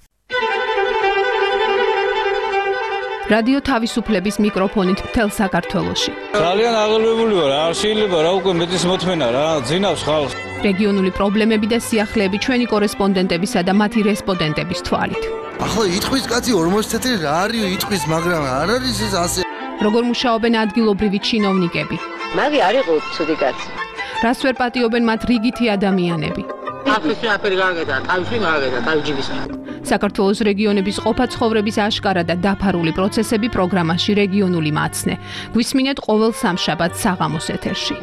რადიო თავისუფლების მიკროფონით მთელ საქართველოში. ძალიან აღელვებული ვარ, არ შეიძლება რა უკვე მეტის მოთმენა რა, ძინავს ხალხს. რეგიონული პრობლემები და სიახლეები ჩვენი კორესპონდენტებისა და მათი რესპონდენტების თვალით. ახლა იტყვის კაცი 40 წელი რა არის იტყვის, მაგრამ არ არის ეს ასე. როგორ მუშაობენ ადგილობრივი ჩინოვნიკები? მაგი არ იყო ცუდი კაცი. რას ვერ პატიობენ მათ რიგითი ადამიანები? ახლა აფერი გააკეთა, თავში გააკეთა, თავჯიბის. საქართველოს რეგიონების ყოფა-ცხოვრების აშკარა და დაფარული პროცესები პროგრამაში რეგიონული მაცნე. გვისმინეთ ყოველ სამშაბათს საღამოს ეთერში.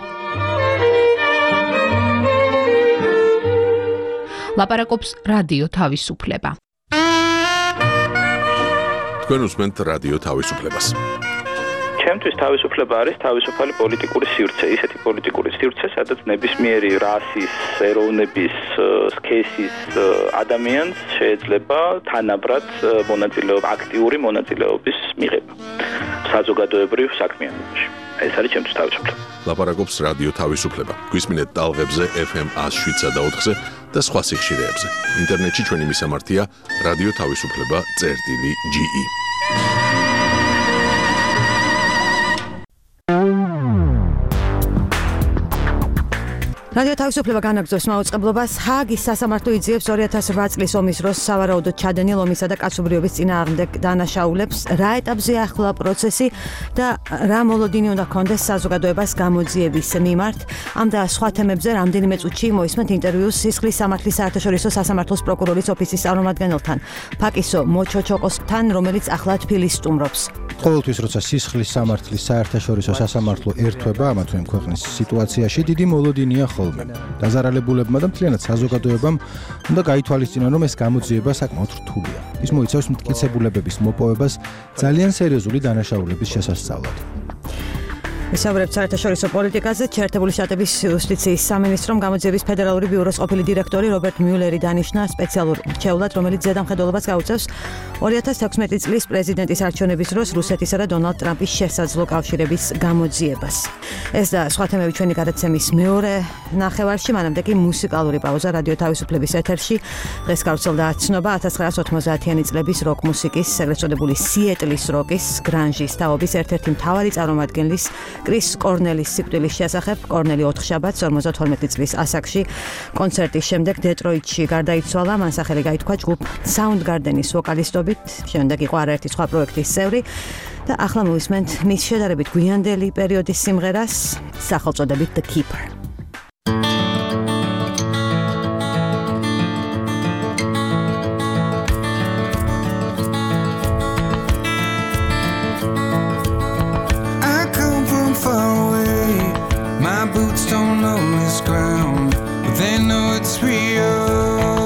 ლაპარაკობს რადიო თავისუფლება. თქვენ უსმენთ რადიო თავისუფლებას. ჩემთვის თავისუფლება არის თავისუფალი პოლიტიკური სივრცე, ისეთი პოლიტიკური სივრცე, სადაც ნებისმიერი რასის, ეროვნების, სქესის ადამიანს შეიძლება თანაბრად აქტიური მონაწილეობის მიღება საზოგადოებრივ საქმიანობაში. ეს არის ჩემთვის თავისუფლება. ლაპარაკობს რადიო თავისუფლება. გვისმინეთ ტალღებზე FM 107 და 4-ზე და სხვა სიხშირეებზე. ინტერნეტში ჩვენი მისამართია რადიო თავისუფლება.ge. რადიო თავისუფლება განაგრძობს მაუწყებლობას. ჰააგის სასამართლო იძიებს 2008 წლის ომის დროს სავარაუდოდ ჩადენილ ომისა და კაცობრიობის წინააღმდეგ დანაშაულებს, რა ეტაპზე ახლა პროცესი და რა მოლოდინი უნდა ჰქონდეს საზოგადოებას გამოძიების მიმართ. ამ და სხვა თემებზე რამდენიმე წუთში მოისმენთ ინტერვიუს სისხლის სამართლის საერთაშორისო სასამართლოს პროკურორის ოფისის წარმომადგენელთან, ფაკისო მოჩოჩოკოსთან, რომელიც ახლა თბილისს სტუმრობს. ყოველთვის როცა სისხლის სამართლის საერთაშორისო სასამართლო ერთვება ამა თუ იმ ქვეყნის სიტუაციაში, დიდი მოლოდინია ხოლმე. დაზარალებულებმა და მთლიანად საზოგადოებამ უნდა გაითვალისწინონ, რომ ეს გამოძიება საკმაოდ რთულია. ის მოიცავს მტკიცებულებების მოპოვებას ძალიან სერიოზული დანაშაულების შესასწავლად. ვისაუბრებთ საერთაშორისო პოლიტიკაზე. შეერთებული შტატების იუსტიციის სამინისტრომ გამოძიების ფედერალური ბიუროს ყოფილი დირექტორი რობერტ მიულერი დანიშნა სპეციალურ მრჩევლად, რომელიც ზედამხედველობას გაუწევს 2016 წლის პრეზიდენტის არჩევნების დროს რუსეთისა და დონალდ ტრამპის შესაძლო კავშირების გამოძიებას. ეს და სხვა თემები ჩვენი გადაცემის მეორე ნახევარში, მანამდე კი მუსიკალური პაუზა რადიო თავისუფლების ეთერში. დღეს გავრცელდა ცნობა 1990-იანი წლების როკ მუსიკის, ეგრეთ წოდებული სიეტლის როკის, გრანჟის თაობის ერთ-ერთი მთავარი წარმომადგენლის კრის კორნელის სიკვდილის შესახებ. კორნელი 4 შაბათს 52 წლის ასაკში კონცერტის შემდეგ დეტროიტში გარდაიცვალა. მან სახელი გაითქვა ჯგუფ Soundgarden-ის ვოკალისტობით, შემდეგ იყო არაერთი სხვა პროექტის წევრი და ახლა მოვისმენთ მის შედარებით გვიანდელი პერიოდის სიმღერას სახელწოდებით The Keeper. Don't know this ground, but they know it's real.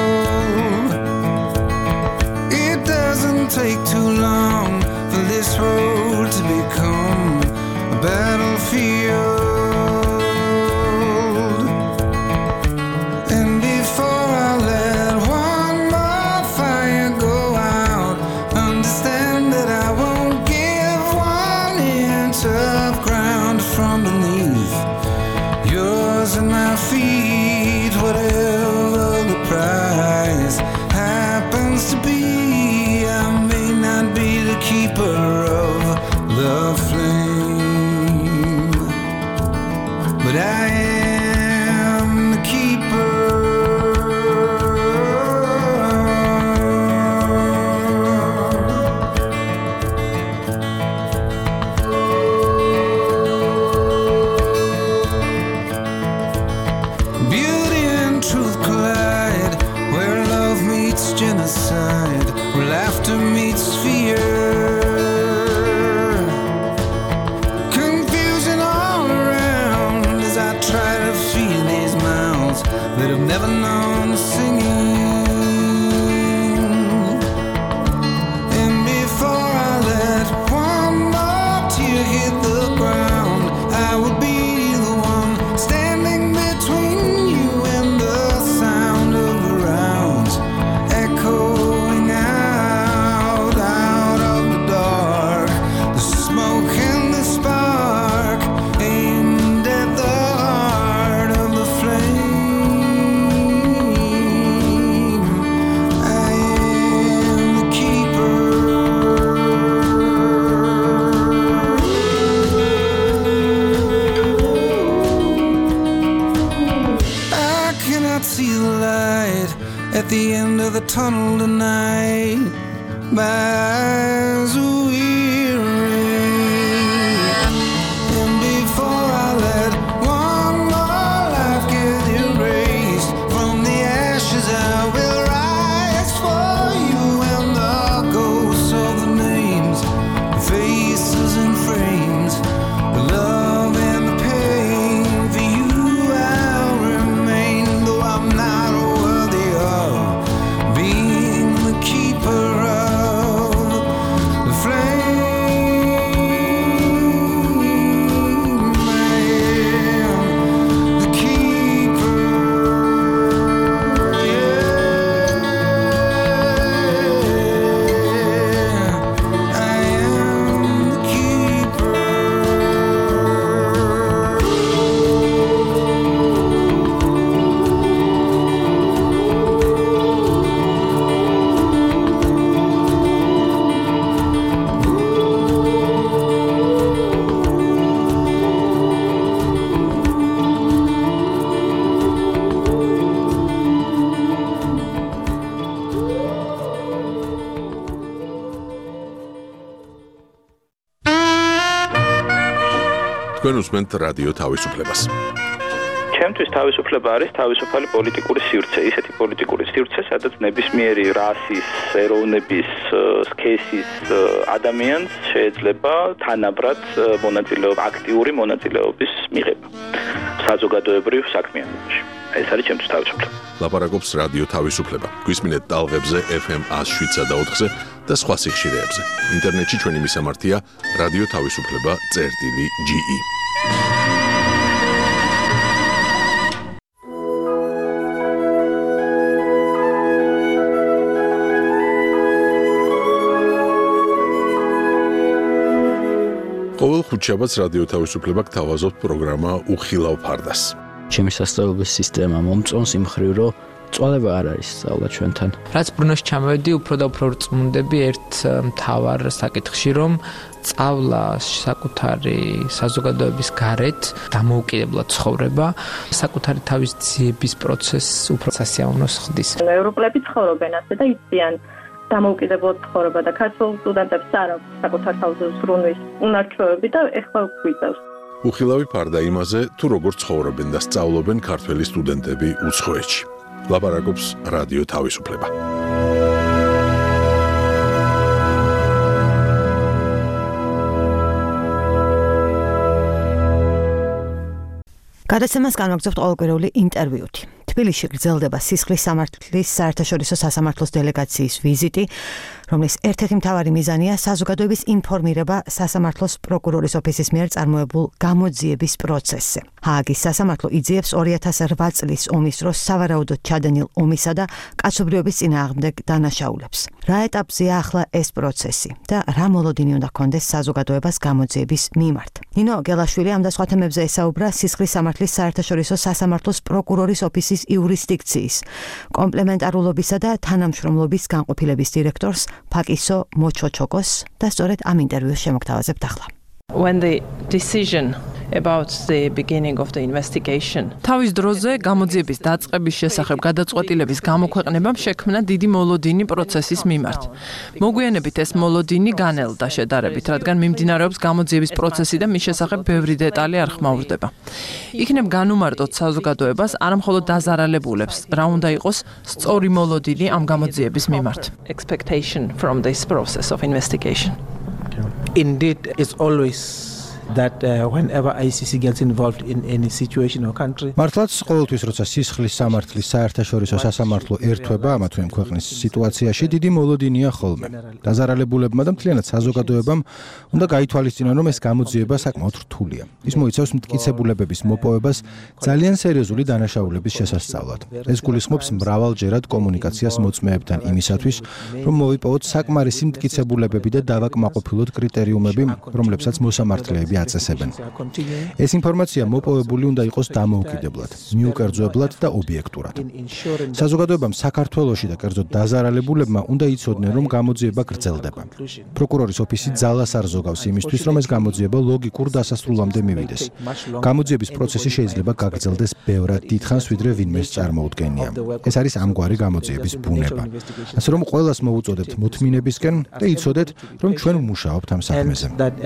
It doesn't take too long for this road to become a battlefield. And before I let one more fire go out, understand that I won't give 1 inch of ground from beneath yours and my feet, whatever the price happens to be. I may not be the keeper of the flame, but I am the keeper. Genocide, where laughter meets fear, confusion all around as I try to feel these mouths that have never known singing. And before I let one more tear hit the ground, I would be the one standing between you and the sound of the rounds echoing out of the dark, the smoke and the spark aimed at the heart of the flame. I am the keeper. I cannot see the light at the end of the tunnel tonight. My eyes are weary, and before I let one more life get erased from the ashes, I will rise for you and the ghosts of the names, the faces and frames, the love and the pain. For you I'll remain, though I'm not worthy of being the keeper of თქვენ უსმენთ რადიო თავისუფლებას. ჩემთვის თავისუფლება არის თავისუფალი პოლიტიკური სივრცე, ისეთი პოლიტიკური სივრცე, სადაც ნებისმიერი რასის, ეროვნების, სქესის ადამიანს შეიძლება თანაბრად აქტიური მონაწილეობის მიღება საზოგადოებრივ საქმიანობაში. ეს არის ჩემთვის თავისუფლება. ლაპარაკობს რადიო თავისუფლება. გვისმინეთ ტალღებზე FM 107.4-ზე და სხვა სიხშირეებზე. ინტერნეტში ჩვენი მისამართია რადიო თავისუფლება.ge. ყოველ ხუთშაბათს რადიო თავისუფლება გთავაზობთ პროგრამა უხილავ ფარდას. ჩემი სასწავლებლების სისტემა მომწონს იმ მხრივ, რომ წვალება არ არის სწავლა ჩვენთან. რაც ბრუნოში ჩამოვედი, უფრო და უფრო რწმუნდები ერთ მთავარ საკითხში, რომ სწავლა საკუთარი საზოგადოების გარეთ დამოუკიდებლად ცხოვრება, საკუთარი თავის ძიების პროცესს უფრო სასიამოვნოს ხდის. ევროპელები ცხოვრობენ ასე და იციან დამოუკიდებლად ცხოვრება და ქართულ სტუდენტებს არ აქვს საკუთარ თავზე ზრუნვის უნარჩვევები და ეხლა გვიწევს. უხილავი ფარდა იმაზე, თუ როგორ ცხოვრობენ და სწავლობენ ქართველი სტუდენტები უცხოეთში. ლაპარაკობს რადიო თავისუფლება. გადაცემას განვაგრძობთ ყოველკვირეული ინტერვიუთი. თბილისში გრძელდება სისხლის სამართლის საერთაშორისო სასამართლოს დელეგაციის ვიზიტი, რომლის ერთ-ერთი მთავარი მიზანია საზოგადოების ინფორმირება სასამართლოს პროკურორის ოფისის მიერ წარმოებულ გამოძიების პროცესზე. ჰააგის სასამართლო იძიებს 2008 წლის ომის დროს სავარაუდოდ ჩადენილ ომისა და კაცობრიობის წინააღმდეგ დანაშაულებს. რა ეტაპზეა ახლა ეს პროცესი და რა მოლოდინი უნდა ჰქონდეს საზოგადოებას გამოძიების მიმართ? ნინო გელაშვილი ამ და სხვა თემებზე ესაუბრა სისხლის სამართლის საერთაშორისო სასამართლოს პროკურორის ოფისის იურისდიქციის, კომპლემენტარულობისა და თანამშრომლობის განყოფილების დირექტორს ფაკისო მოჩოჩოკოს და სწორედ ამ ინტერვიუს შემოგთავაზებთ ახლა. When the decision about the beginning of the investigation. თავის დროზე გამოძიების დაწყების შესახებ გადაწყვეტილების გამოქვეყნებამ შექმნა დიდი მოლოდინი პროცესის მიმართ. მოგვიანებით ეს მოლოდინი განელდა შედარებით, რადგან მიმდინარეობს გამოძიების პროცესი და მის შესახებ ბევრი დეტალი არ ხმაურდება. იქნებ განუმარტოთ საზოგადოებას არამხოლოდ დაზარალებულებს, რა უნდა იყოს სწორი მოლოდინი ამ გამოძიების მიმართ. Expectation from this process of investigation. Indeed, it's always that whenever ICC gets involved in any situation or country. მართლაც ყოველთვის როცა სისხლის სამართლის საერთაშორისო სასამართლო ერთვება ამა თუ იმ ქვეყნის სიტუაციაში დიდი მოლოდინია ხოლმე. დაზარალებულებმა და მთლიანად საზოგადოებამ უნდა გაითვალისწინონ, რომ ეს გამოძიება საკმაოდ რთულია. ის მოიცავს მტკიცებულებების მოპოვებას ძალიან სერიოზული დანაშაულების შესასწავლად. ეს გულისხმობს მრავალჯერად კომუნიკაციას მოწმეებთან იმისათვის, რომ მოვიპოვოთ საკმარისი მტკიცებულებები და დავაკმაყოფილოთ კრიტერიუმები, რომლებსაც მოსამართლეები აწესებენ. ეს ინფორმაცია მოპოვებული უნდა იყოს დამოუკიდებლად, მიუკერძოებლად და ობიექტურად. საზოგადოებამ საქართველოში და კერძოდ დაზარალებულებმა უნდა იცოდნენ, რომ გამოძიება გრძელდება. პროკურორის ოფისი ძალას არ ზოგავს იმისთვის, რომ ეს გამოძიება ლოგიკურ დასასრულამდე მივიდეს. გამოძიების პროცესი შეიძლება გაგრძელდეს ბევრად დიდხანს, ვიდრე ვინმეს წარმოუდგენია. ეს არის ამგვარი გამოძიების ბუნება. ასე რომ ყველას მოვუწოდებთ მოთმინებისკენ და იცოდეთ, რომ ჩვენ ვმუშაობთ ამ საქმეზე.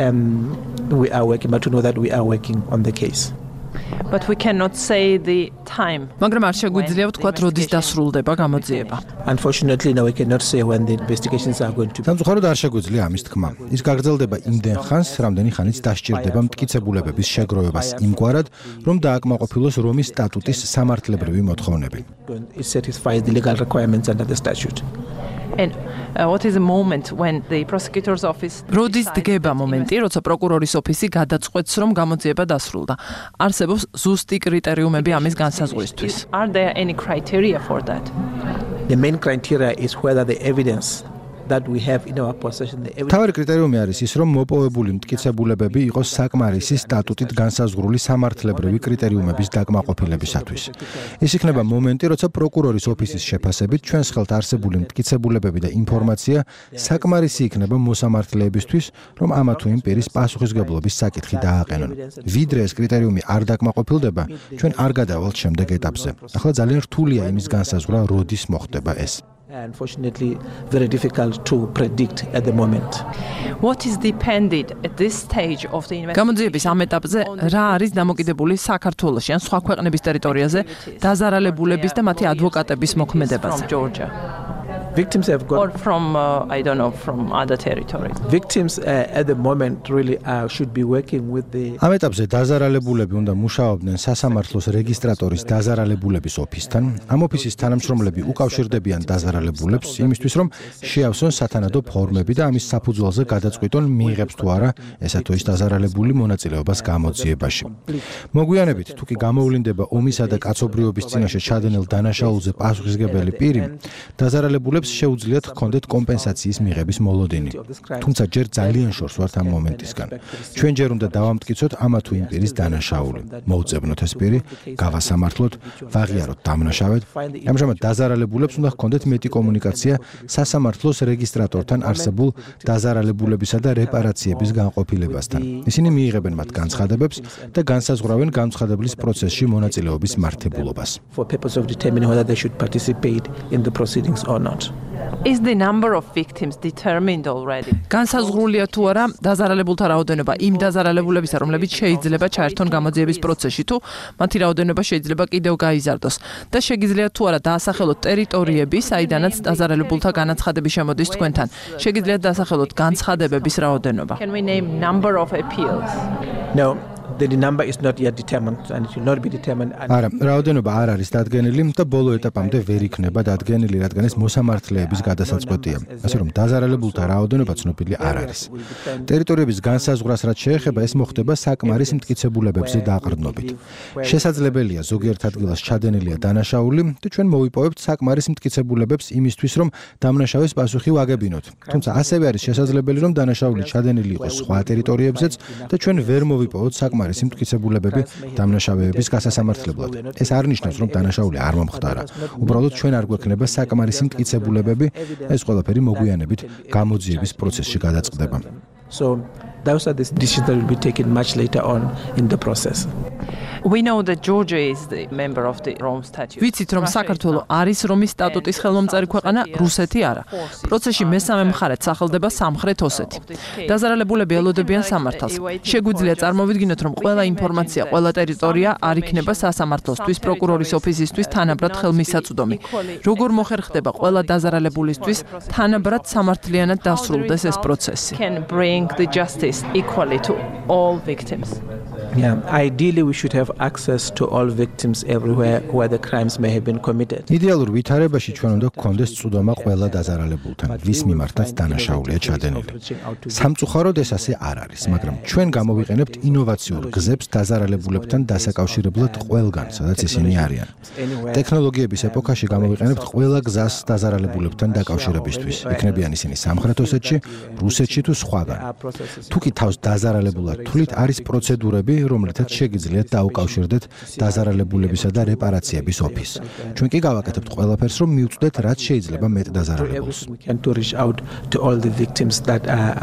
We are working, but to know that we are working on the case. But we cannot say the time. მაგრამ არ შეგვიძლია ვთქვათ, როდის დასრულდება გამოძიება. Unfortunately, now we cannot say when the investigations are going to be. სამწუხაროდ არ შეგვიძლია ამის თქმა. ის გაგრძელდება იმდენ ხანს, რამდენი ხანიც დასჭირდება მტკიცებულებების შეგროვებას იმგვარად, რომ დააკმაყოფილოს რომის სტატუტის სამართლებრივი მოთხოვნები. It satisfies the legal requirements under the statute. And what is the moment when the prosecutor's office როდის დგება მომენტი, როცა პროკურორის ოფისი გადაწყვეტს, რომ გამოძიება დასრულდა? არსებობს ზუსტი კრიტერიუმები ამის განსაზღვრისთვის. Are there any criteria for that? The main criteria is whether the evidence that we have in our possession the evidence. თავი კრიტერიუმი არის ის, რომ მოპოვებული მტკიცებულებები იყოს საკმარისი სტატუტით განსაზღვრული სამართლებრივი კრიტერიუმების დაკმაყოფილებისათვის. ეს იქნება მომენტი, როცა პროკურორის ოფისის შეფასებით ჩვენს ხელთ არსებული მტკიცებულებები და ინფორმაცია საკმარისი იქნება მოსამართლეებისთვის, რომ ამა თუ იმ პირის პასუხისგებლობის საკითხი დააყენონ. ვიდრე ეს კრიტერიუმი არ დაკმაყოფილდება, ჩვენ არ გადავალთ შემდეგ ეტაპზე. ახლა ძალიან რთულია იმის განსაზღვრა, როდის მოხდება ეს. Unfortunately, very difficult to predict at the moment. What is dependent at this stage of the investigation? გამოძიების ამ ეტაპზე რა არის დამოკიდებული საქართველოში ან სხვა ქვეყნების ტერიტორიაზე დაზარალებულების და მათი ადვოკატების მოქმედებაზე? Victims have got or from I don't know from other territories. Victims at the moment really should be working with the ამ ეტაპზე დაზარალებულები უნდა მუშაობდნენ სასამართლოს რეგისტრატორის დაზარალებულების ოფისთან. ამ ოფისის თანამშრომლები უკავშირდებიან დაზარალებულებს იმისთვის, რომ შეავსონ სათანადო ფორმები და ამის საფუძველზე გადაწყვიტონ მიიღებს თუ არა ესა თუ ის დაზარალებული მონაწილეობას გამოძიებაში. მოგვიანებით, თუ კი გამოვლინდება ომისა და კაცობრიობის წინაშე ჩადენილ დანაშაულზე პასუხისმგებელი პირი, დაზარალებულებს შეუძლიათ ჰქონდეთ კომპენსაციის მიღების მოლოდინი. თუმცა ჯერ ძალიან შორს ვართ ამ მომენტისგან. ჩვენ ჯერ უნდა დავამტკიცოთ ამა თუ იმ პირის დანაშაული. მოუწებნოთ ეს პირი, გავასამართლოთ, ვაღიაროთ დამნაშავედ. ამჟამად დაზარალებულებს უნდა ჰქონდეთ მეტი კომუნიკაცია სასამართლოს რეგისტრატორთან არსებულ დაზარალებულებისა და რეპარაციების განყოფილებასთან. ისინი მიიღებენ მათ განცხადებებს და განსაზღვრავენ განცხადებლის პროცესში მონაწილეობის მართებულობას. For purpose of determining whether they should participate in the proceedings or not. Is the number of victims determined already? განსაზღვრულია თუ არა დაზარალებულთა რაოდენობა იმ დაზარალებულებისა, რომლებიც შეიძლება ჩაერთონ გამოძიების პროცესში, თუ მათი რაოდენობა შეიძლება კიდევ გაიზარდოს და შეგიძლიათ თუ არა დაასახელოთ ტერიტორიები, საიდანაც დაზარალებულთა განაცხადები შემოდის თქვენთან. შეგიძლიათ დაასახელოთ განცხადებების რაოდენობა. Can we name number of appeals? No. The number is not yet determined and it will not be determined. არა, რაოდენობა არ არის დადგენილი და ბოლო ეტაპამდე ვერ იქნება დადგენილი, რადგან ეს მოსამართლეების გადასაწყვეტია. ასე რომ დაზარალებულთა რაოდენობა ცნობილი არ არის. ტერიტორიების განსაზღვრას რაც შეეხება, ეს მოხდება საკმარის მტკიცებულებებზე დაყრდნობით. შესაძლებელია ზოგიერთ ადგილას ჩადენილია დანაშაული და ჩვენ მოვიპოვებთ საკმარის მტკიცებულებებს იმისთვის, რომ დამნაშავეს პასუხი ვაგებინოთ. თუმცა ასევე არის შესაძლებელი, რომ დანაშაული ჩადენილი იყოს სხვა ტერიტორიებზეც და ჩვენ ვერ მოვიპოვოთ საკმარის მტკიცებულებები დამნაშავეების გასასამართლებლად. ეს არ ნიშნავს, რომ დანაშაული არ მომხდარა. უბრალოდ ჩვენ არ გვექნება საკმარის მტკიცებულებები, ეს ყველაფერი მოგვიანებით გამოძიების პროცესში გადაწყდება. So those are the decisions that will be taken much later on in the process. We know that Georgia is the member of the Rome Statute. ვიცით, რომ საქართველო არის რომის სტატუტის ხელმომწერი ქვეყანა, რუსეთი არა. პროცესში მესამე მხარედ სახელდება სამხრეთ ოსეთი. დაზარალებულები ელოდებიან სამართალს. შეგვიძლია წარმოვიდგინოთ, რომ ყველა ინფორმაცია, ყველა ტერიტორია არ იქნება სასამართლოსთვის, პროკურორის ოფისისთვის თანაბრად ხელმისაწვდომი. როგორ მოხერხდება ყველა დაზარალებულისთვის თანაბრად სამართლიანად დასრულდეს ეს პროცესი? Can bring the justice equally to all victims. Yeah, ideally we should have access to all victims everywhere where the crimes may have been committed. იდეალურ ვითარებაში ჩვენ უნდა გქონდეს წვდომა ყველა დაზარალებულთან, ვის მიმართაც დანაშაულია ჩადენილი. სამწუხაროდ ეს ასე არ არის, მაგრამ ჩვენ გამოვიყენებთ ინოვაციურ გზებს დაზარალებულებთან დასაკავშირებლად ყველგან, სადაც ისინი არიან. ტექნოლოგიების ეპოქაში გამოვიყენებთ ყველა გზას დაზარალებულებთან დაკავშირებისთვის. იქნებიან ისინი სამხრეთ ოსეთში, რუსეთში თუ სხვაგან. თუ კი თავს დაზარალებულად თვლით, არის პროცედურები, რომლითაც შეგიძლიათ დაუკავშირდეთ დაზარალებულებისა და რეპარაციების ოფისს. ჩვენ კი გავაკეთებთ ყველაფერს, რომ მივწვდეთ, რაც შეიძლება მეტ დაზარალებულს. We can to reach out to all the victims that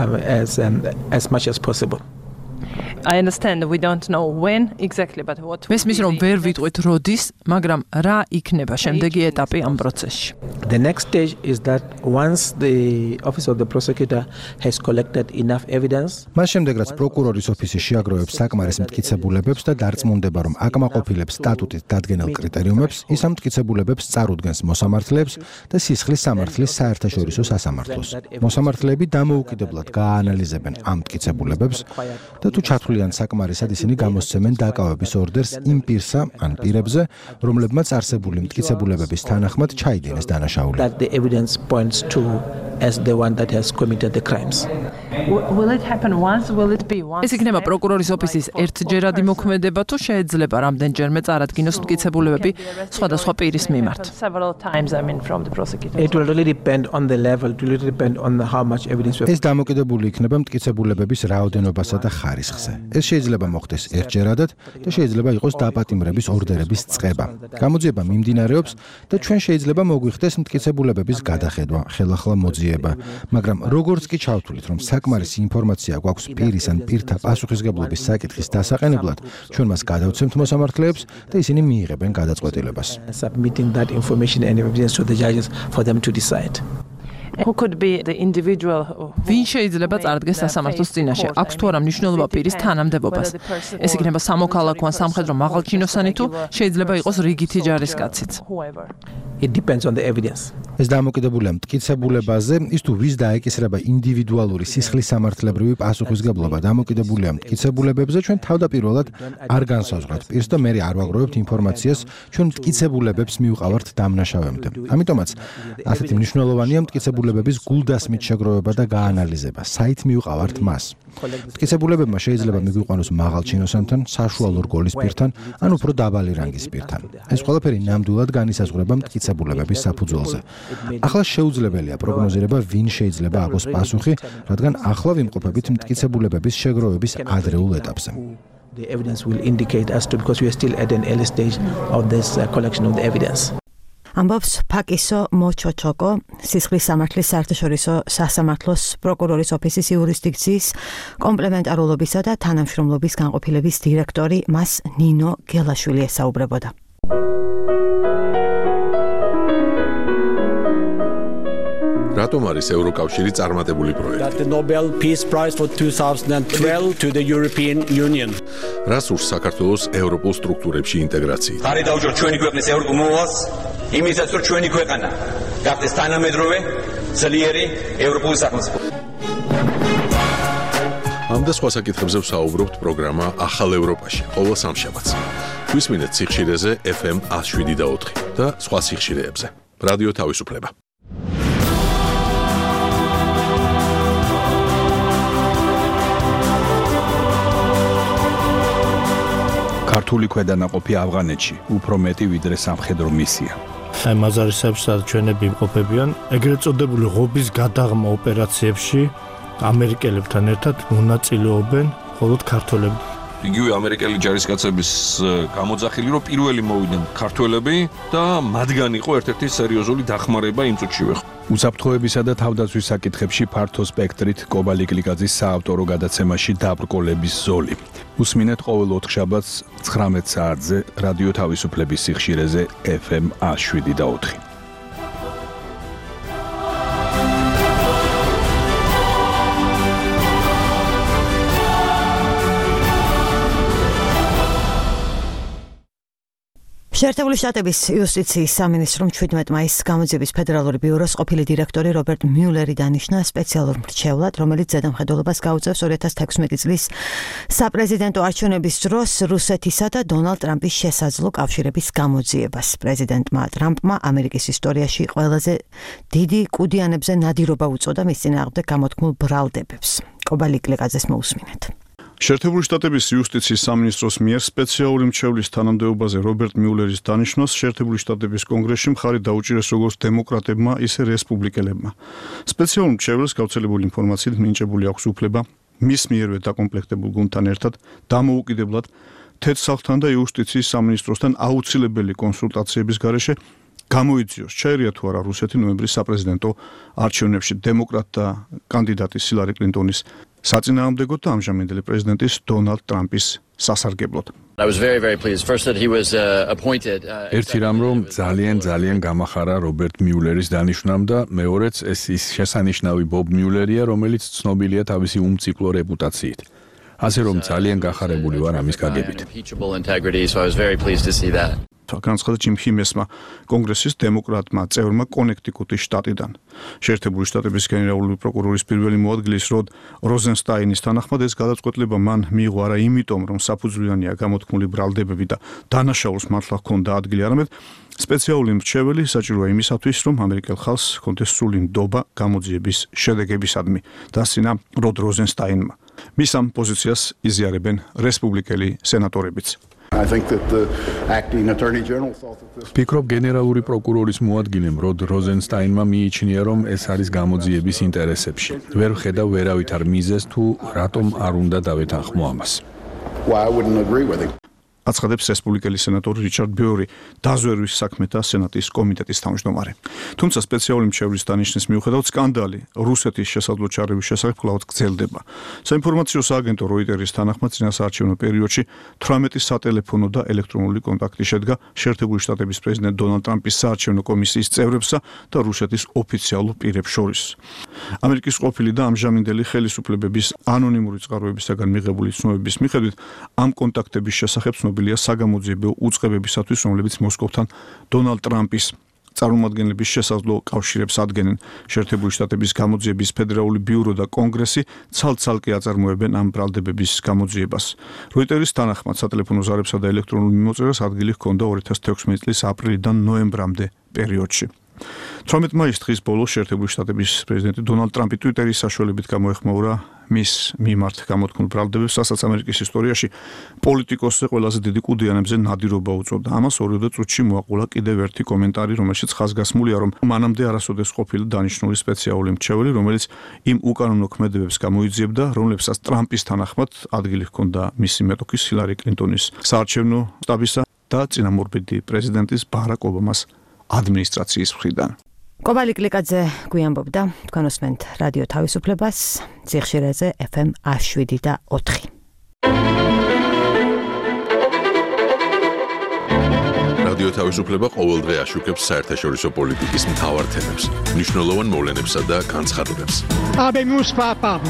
as much as possible. I understand we don't know when exactly, but what მესმის რომ ვერ ვიტყვით როდის, მაგრამ რა იქნება შემდეგი ეტაპი ამ პროცესში. The next stage is that once the office of the prosecutor has collected enough evidence, მას შემდეგ რაც პროკურორის ოფისი შეაგროვებს საკმარის მტკიცებულებებს და დარწმუნდება, რომ აკმაყოფილებს სტატუტით დადგენილ კრიტერიუმებს, ის ამ მტკიცებულებებს წარუდგენს მოსამართლეებს და სისხლის სამართლის საერთაშორისო სასამართლოს. მოსამართლეები დამოუკიდებლად გააანალიზებენ ამ მტკიცებულებებს და თუ ჩათვლიან საკმარისად ისინი გამოსცემენ დაკავების ორდერს იმ პირსა ან პირებზე, რომლებმაც არსებული მტკიცებულებების თანახმად ჩაიდინეს დანაშაული. that the evidence points to as the one that has committed the crimes. Will it happen once? Will it be once? ეს იქნება პროკურორის ოფისის ერთჯერადი მოქმედება თუ შეიძლება რამდენჯერმე წარადგინოს მტკიცებულებები სხვადასხვა პირის მიმართ? Several times I mean from the prosecutor. It will really depend on the level, it will really depend on how much evidence we have. ეს დამოკიდებული იქნება მტკიცებულებების რაოდენობასა და ხარისხზე. ეს შეიძლება მოხდეს ერთჯერადად და შეიძლება იყოს დაპატიმრების ორდერების წყება. გამოძიება მიმდინარეობს და ჩვენ შეიძლება მოგვიხდეს მტკიცებულებების გადახედვა, ხელახლა მოძიება, მაგრამ როგორც კი ჩავთვლით, რომ საკმარისი ინფორმაცია გვაქვს პირის ან პირთა პასუხისგებლობის საკითხის დასაყენებლად, ჩვენ მას გადავცემთ მოსამართლეებს და ისინი მიიღებენ გადაწყვეტილებას. Submitting that information and evidence to the judges for them to decide. Who could be the individual? ვინ შეიძლება წარდგეს სასამართლოს წინაშე? აქვს თუ არა მნიშვნელობა პირის თანამდებობას? ეს იქნება სამოქალაქო ან სამხედრო მაღალჩინოსანი თუ შეიძლება იყოს რიგითი ჯარისკაციც? It depends on the evidence. ეს დამოკიდებულია მტკიცებულებაზე, ის თუ ვის დაეკისრება ინდივიდუალური სისხლის სამართლებრივი პასუხისგებლობა, დამოკიდებულია მტკიცებულებებზე, ჩვენ თავდაპირველად არ განსაზღვრეთ პირს და მე არ ვაგროვებთ ინფორმაციას, ჩვენ მტკიცებულებებს მივყავართ დამნაშავემდე. ამიტომაც ასეთი მნიშვნელოვანია მტკიცებულებების გულდასმით შეგროვება და გაანალიზება. საით მივყავართ მას? მტკიცებულებებმა შეიძლება მიგვიყვანოს მაღალჩინოსანთან, საშუალო რგოლის პირთან, ან უფრო დაბალი რანგის პირთან. ეს ყველაფერი ნამდვილად განისაზღვრება მტკიცებულებების საფუძველზე. ახლა შეუძლებელია პროგნოზირება, ვინ შეიძლება აგოს პასუხი, რადგან ახლა ვიმყოფებით მტკიცებულებების შეგროვების ადრეულ ეტაპზე. The evidence will indicate as to because we are still at an early stage of this collection of the evidence. ამბობს ფაკისო მოჩოჩოკო, სისხლის სამართლის საერთაშორისო სასამართლოს პროკურორის ოფისის იურისდიქციის კომპლემენტარულობისა და თანამშრომლობის განყოფილების დირექტორი, მას ნინო გელაშვილი ესაუბრებოდა. რატომ არის ევროკავშირი წარმატებული პროექტი? The Nobel Peace Prize for 2012 to the European Union. რას ურს საქართველოს ევროპულ სტრუქტურებში ინტეგრაციით? ხარი დაუჯეროთ ჩვენი ქვეყნის ევროპულ მოვალს, იმისაც რომ ჩვენი ქვეყანა გახდეს თანამედროვე, ძლიერი ევროპული სახელმწიფო. ამ და სხვა საკითხებზე ვსაუბრობთ პროგრამა ახალ ევროპაში, ყოველ სამშაბათს. გვისმინეთ სიხშირეზე FM 107.4 და სხვა სიხშირეებზე. რადიო თავისუფლება. ქართული ქვედანაყოფი ავღანეთში უფრო მეტი ვიდრე სამხედრო მისია. აი მაზარისეებს ჩვენები იმყოფებიან ეგრეთ წოდებული ღობის გადაღმა ოპერაციებში ამერიკელებთან ერთად მონაწილეობენ მხოლოდ ქართველები. იგივე ამერიკელი ჯარისკაცების გამოძახილი რომ პირველი მოვიდნენ ქართველები და მათგან იყო ერთ-ერთი სერიოზული დახმარება იმ წუთშივე. უსაფრთხოებისა და თავდაცვის საკითხებში ფართო სპექტრით კობალი კლიკაძის საავტორო გადაცემაში დაბრკოლების ზოლი. უსმინეთ ყოველ ოთხშაბათს 19 საათზე რადიო თავისუფლების სიხშირეზე FM 107.4. შეერთებული შტატების იუსტიციის სამინისტრომ 17 მაისს გამოძიების ფედერალური ბიუროს ყოფილი დირექტორი რობერტ მიულერი დანიშნა სპეციალურ მრჩევლად, რომელიც ზედამხედველობას გაუწევს 2016 წლის საპრეზიდენტო არჩევნების დროს რუსეთისა და დონალდ ტრამპის შესაძლო კავშირების გამოძიებას. პრეზიდენტმა ტრამპმა ამერიკის ისტორიაში ყველაზე დიდი კუდიანებზე ნადირობა უწოდა მის წინააღმდეგ გამოთქმულ ბრალდებებს. კობალი კლიკაძეს მოусმინეთ. შეერთებული შტატების იუსტიციის სამინისტროს მიერ სპეციალური მრჩევლის თანამდებობაზე რობერტ მიულერის დანიშვნას შეერთებული შტატების კონგრესში მხარი დაუჭირეს როგორც დემოკრატებმა, ისე რესპუბლიკელებმა. სპეციალურ მრჩეველს გავრცელებული ინფორმაციით მინიჭებული აქვს უფლება მის მიერვე დაკომპლექტებულ გუნდთან ერთად დამოუკიდებლად თეთრ-სახლთან და იუსტიციის სამინისტროსთან აუცილებელი კონსულტაციების გარეშე გამოიძიოს ჩაერია თუ არა რუსეთი ნოემბრის საპრეზიდენტო არჩევნებში დემოკრატთა კანდიდატის ჰილარი კლინტონის საწინააღმდეგოდ და ამჟამინდელი პრეზიდენტის დონალდ ტრამპის სასარგებლოდ. ერთი რამ რომ ძალიან გამახარა რობერტ მიულერის დანიშვნამ და მეორეც ეს ის შესანიშნავი ბობ მიულერია, რომელიც ცნობილია თავისი უმციკლო რეპუტაციით. ასე რომ ძალიან გახარებული ვარ ამის გაგებით. განცხადა ჯიმ ჰიმესმა კონგრესის დემოკრატმა წევრმა კონექტიკუტის შტატიდან. შეერთებული შტატების გენერალური პროკურორის პირველი მოადგილის როდ როზენსტაინის თანახმად ეს გადაწყვეტილება მან მიიღო არა იმიტომ, რომ საფუძვლიანია გამოთქმული ბრალდებები და დანაშაულს მართლა ჰქონდა ადგილი, არამედ სპეციალური მრჩეველი საჭიროა იმისათვის, რომ ამერიკელ ხალხს ჰქონდეს სრული ნდობა გამოძიების შედეგებისადმი, დასცინა როდ როზენსტაინმა. მის ამ პოზიციას იზიარებენ რესპუბლიკელი სენატორებიც. I think that the acting attorney general thought that this ფიქრობ გენერალური პროკურორის მოადგილემ როდ როზენსტაინმა მიიჩნია რომ ეს არის გამოძიების ინტერესებში. ვერ ხედავ ვერავითარ მიზეზს თუ რატომ არ უნდა დავეთანხმო ამას. why I wouldn't agree with him. აცხადებს რესპუბლიკელი სენატორი რიჩარდ ბიორი, დაზვერვის საქმეთა სენატის კომიტეტის თავმჯდომარე. თუმცა სპეციალური მრჩევლის დანიშნვის მიუხედავად სკანდალი რუსეთის შესაძლო ჩარევის შესახებ კვლავ გრძელდება. საინფორმაციო სააგენტო როიტერის თანახმად წინასაარჩევნო პერიოდში 18 სატელეფონო და ელექტრონული კონტაქტი შედგა შეერთებული შტატების პრეზიდენტ დონალდ ტრამპის საარჩევნო კომისიის წევრებსა და რუსეთის ოფიციალურ პირებს შორის. ამერიკის ყოფილი და ამჟამინდელი ხელისუფლებების ანონიმური წყაროებისაგან მიღებული ცნობების მიხედვით ამ კონტაქტების შესახებ ცნობილია საგამოძიებო უწყებებისათვის, რომლებიც მოსკოვთან დონალდ ტრამპის წარმომადგენლების შესაძლო კავშირებს ადგენენ. შეერთებული შტატების გამოძიების ფედერალური ბიურო და კონგრესი ცალ-ცალკე აწარმოებენ ამ ბრალდებების გამოძიებას. როიტერის თანახმად სატელეფონო ზარებსა და ელექტრონულ მიმოწერას ადგილი ჰქონდა 2016 წლის აპრილიდან ნოემბრამდე პერიოდში. 18 მაისის დღის ბოლოს შეერთებული შტატების პრეზიდენტი დონალდ ტრამპი ტვიტერის საშუალებით გამოეხმაურა მის მიმართ გამოთქმულ ბრალდებებს, რასაც ამერიკის ისტორიაში პოლიტიკოსზე ყველაზე დიდი კუდიანებზე ნადირობა უწოდა. ამას 2 წუთში მოაყოლა კიდევ ერთი კომენტარი, რომელშიც ხაზგასმულია, რომ მანამდე არასოდეს ყოფილი დანიშნული სპეციალური მრჩეველი, რომელიც იმ უკანონო ქმედებებს გამოიძიებდა, რომლებსაც ტრამპის თანახმად ადგილი ჰქონდა მისი მეტოქის ჰილარი კლინტონის საარჩევნო შტაბისა და წინამორბედი პრეზიდენტის ბარაკ ობამას ადმინისტრაციის მხრიდან. კობალი კლიკაძე გვიანბობდა, თქვენ უსმენთ რადიო თავისუფლებას, ციხშირეზე FM 107 და 4. რადიო თავისუფლება ყოველდღე აშუქებს საერთაშორისო პოლიტიკის მთავარ თემებს, მნიშვნელოვან მოვლენებსა და განცხადებებს. Habemus papam.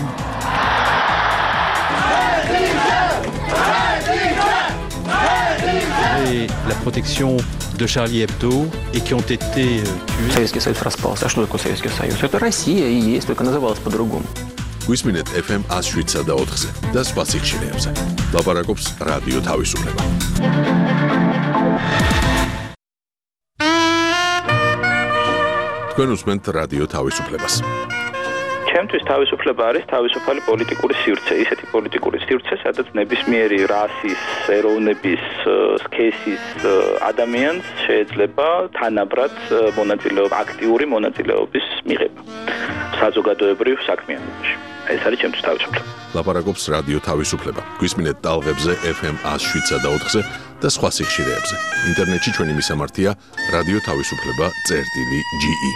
Et la protection de Charlie Hebdo et qui ont été tués. Советский Союз распался. А что такое Советский Союз? Это Россия и есть, только называлась по-другому. გვისმინეთ FM 107 და 4-ზე და სხვა სიხშირეებზე. ლაპარაკობს რადიო თავისუფლება. თქვენ უსმენთ რადიო თავისუფლებას. ჩემთვის თავისუფლება არის თავისუფალი პოლიტიკური სივრცე, ისეთი პოლიტიკური სივრცე, სადაც ნებისმიერი რასის, ეროვნების, სქესის ადამიანს შეიძლება თანაბრად მონაწილეობა, აქტიური მონაწილეობის მიღება საზოგადოებრივ საქმიანობაში. ეს არის ჩემთვის თავისუფლება. ლაპარაკობს რადიო თავისუფლება. გვისმინეთ ტალღებზე FM 107 და 4-ზე და სხვა სიხშირეებზე. ინტერნეტში ჩვენი მისამართია რადიო თავისუფლება.ge.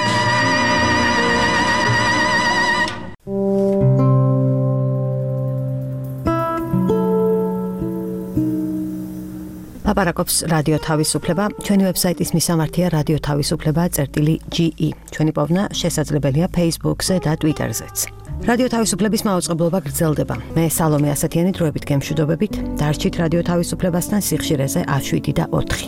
ლაპარაკობს რადიო თავისუფლება. ჩვენი ვებსაიტის მისამართია radiotavisufleba.ge. ჩვენი პოვნა შესაძლებელია Facebook-ზე და Twitter-ზეც. რადიო თავისუფლების მაუწყებლობა გრძელდება. მე სალომე ასათიანი დროებით გემშვიდობებით. დარჩით რადიო თავისუფლებასთან სიხშირეზე 107 და 4.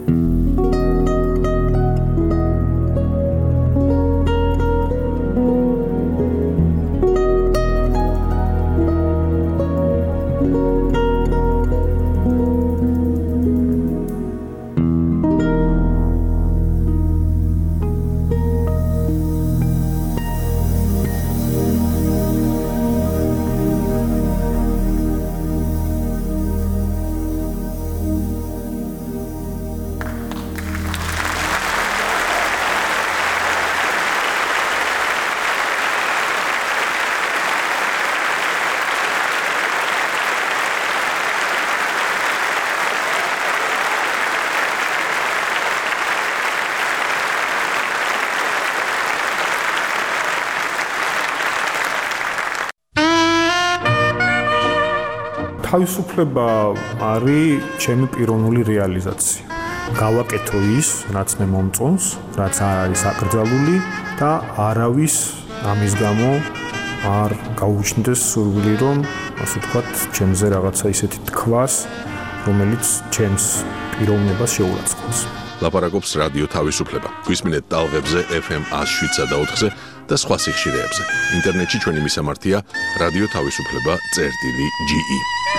თავისუფლება არის ჩემი პიროვნული რეალიზაცია. გავაკეთო ის, რაც მე მომწონს, რაც არ არის აკრძალული და არავის ამის გამო არ გაუჩნდეს სურვილი, რომ ასე ვთქვათ, ჩემზე რაღაცა ისეთი თქვას, რომელიც ჩემს პიროვნებას შეურაცხყოფს. ლაპარაკობს რადიო თავისუფლება. გვისმინეთ ტალღებზე FM 107 და 4-ზე და სხვა სიხშირეებზე. ინტერნეტში ჩვენი მისამართია რადიო თავისუფლება.ge.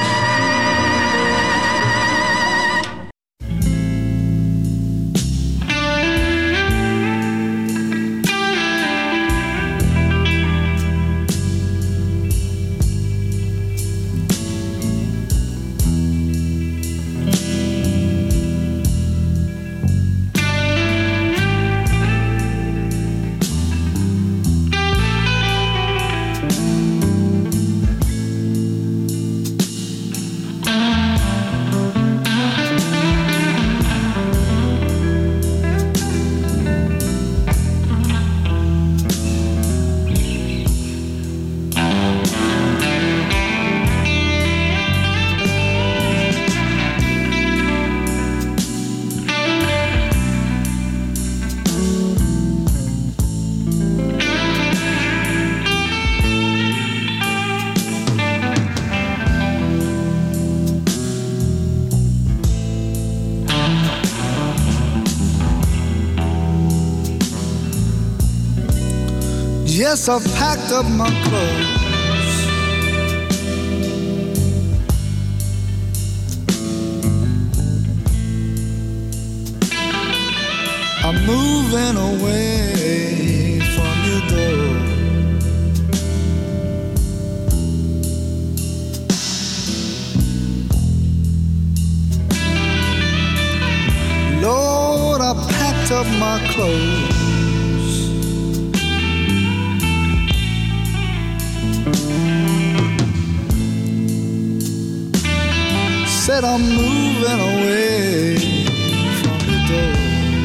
Yes, I've packed up my clothes. I'm moving away from your door. Lord, I packed up my clothes. Said I'm moving away from the door.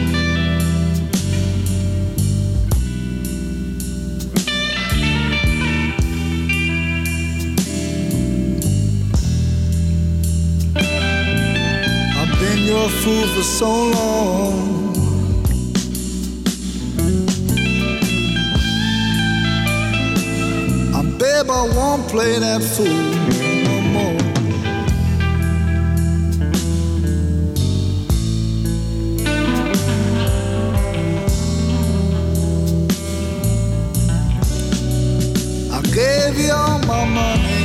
I've been your fool for so long. Babe, I won't play that fool no more. I gave you all my money.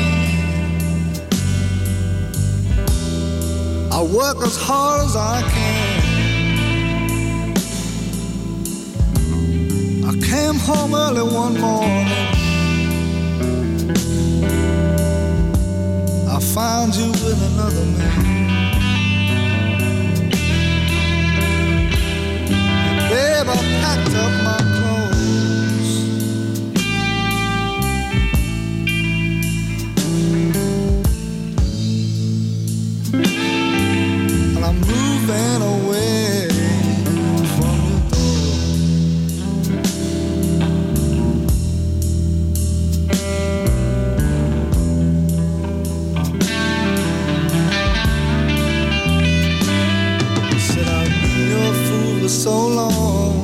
I work as hard as I can. I came home early one morning. I found you with another man. And babe, I packed up my clothes. And I'm moving away from your door. So long.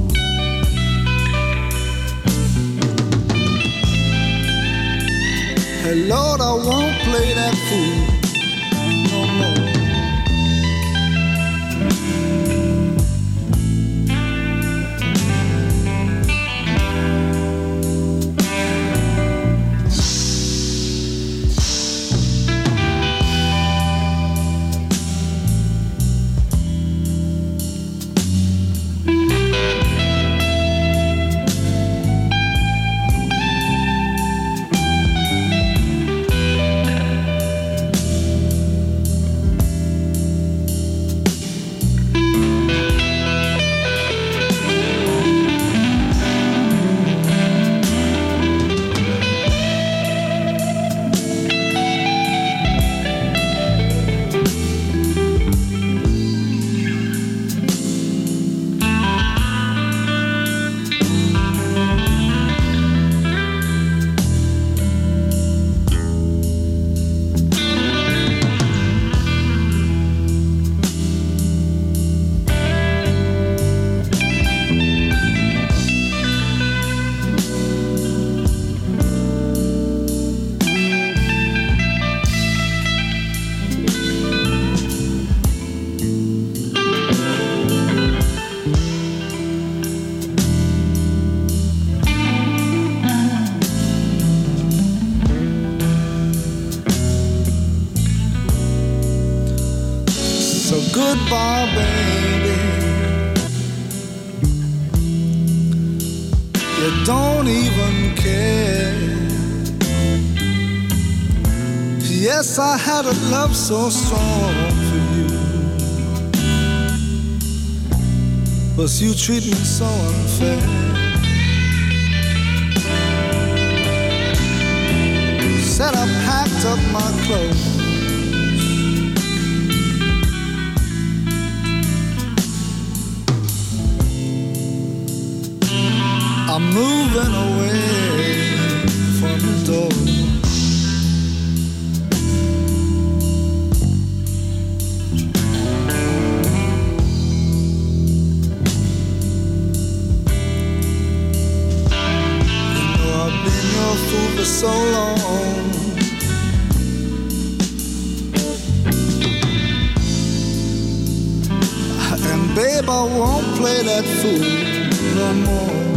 Hey Lord, I won't play that fool no more. So goodbye, baby. You don't even care. Yes, I had a love so strong for you, but you treat me so unfair. Said I packed up my clothes, I'm moving away from the door. Fool for so long, and babe, I won't play that fool no more.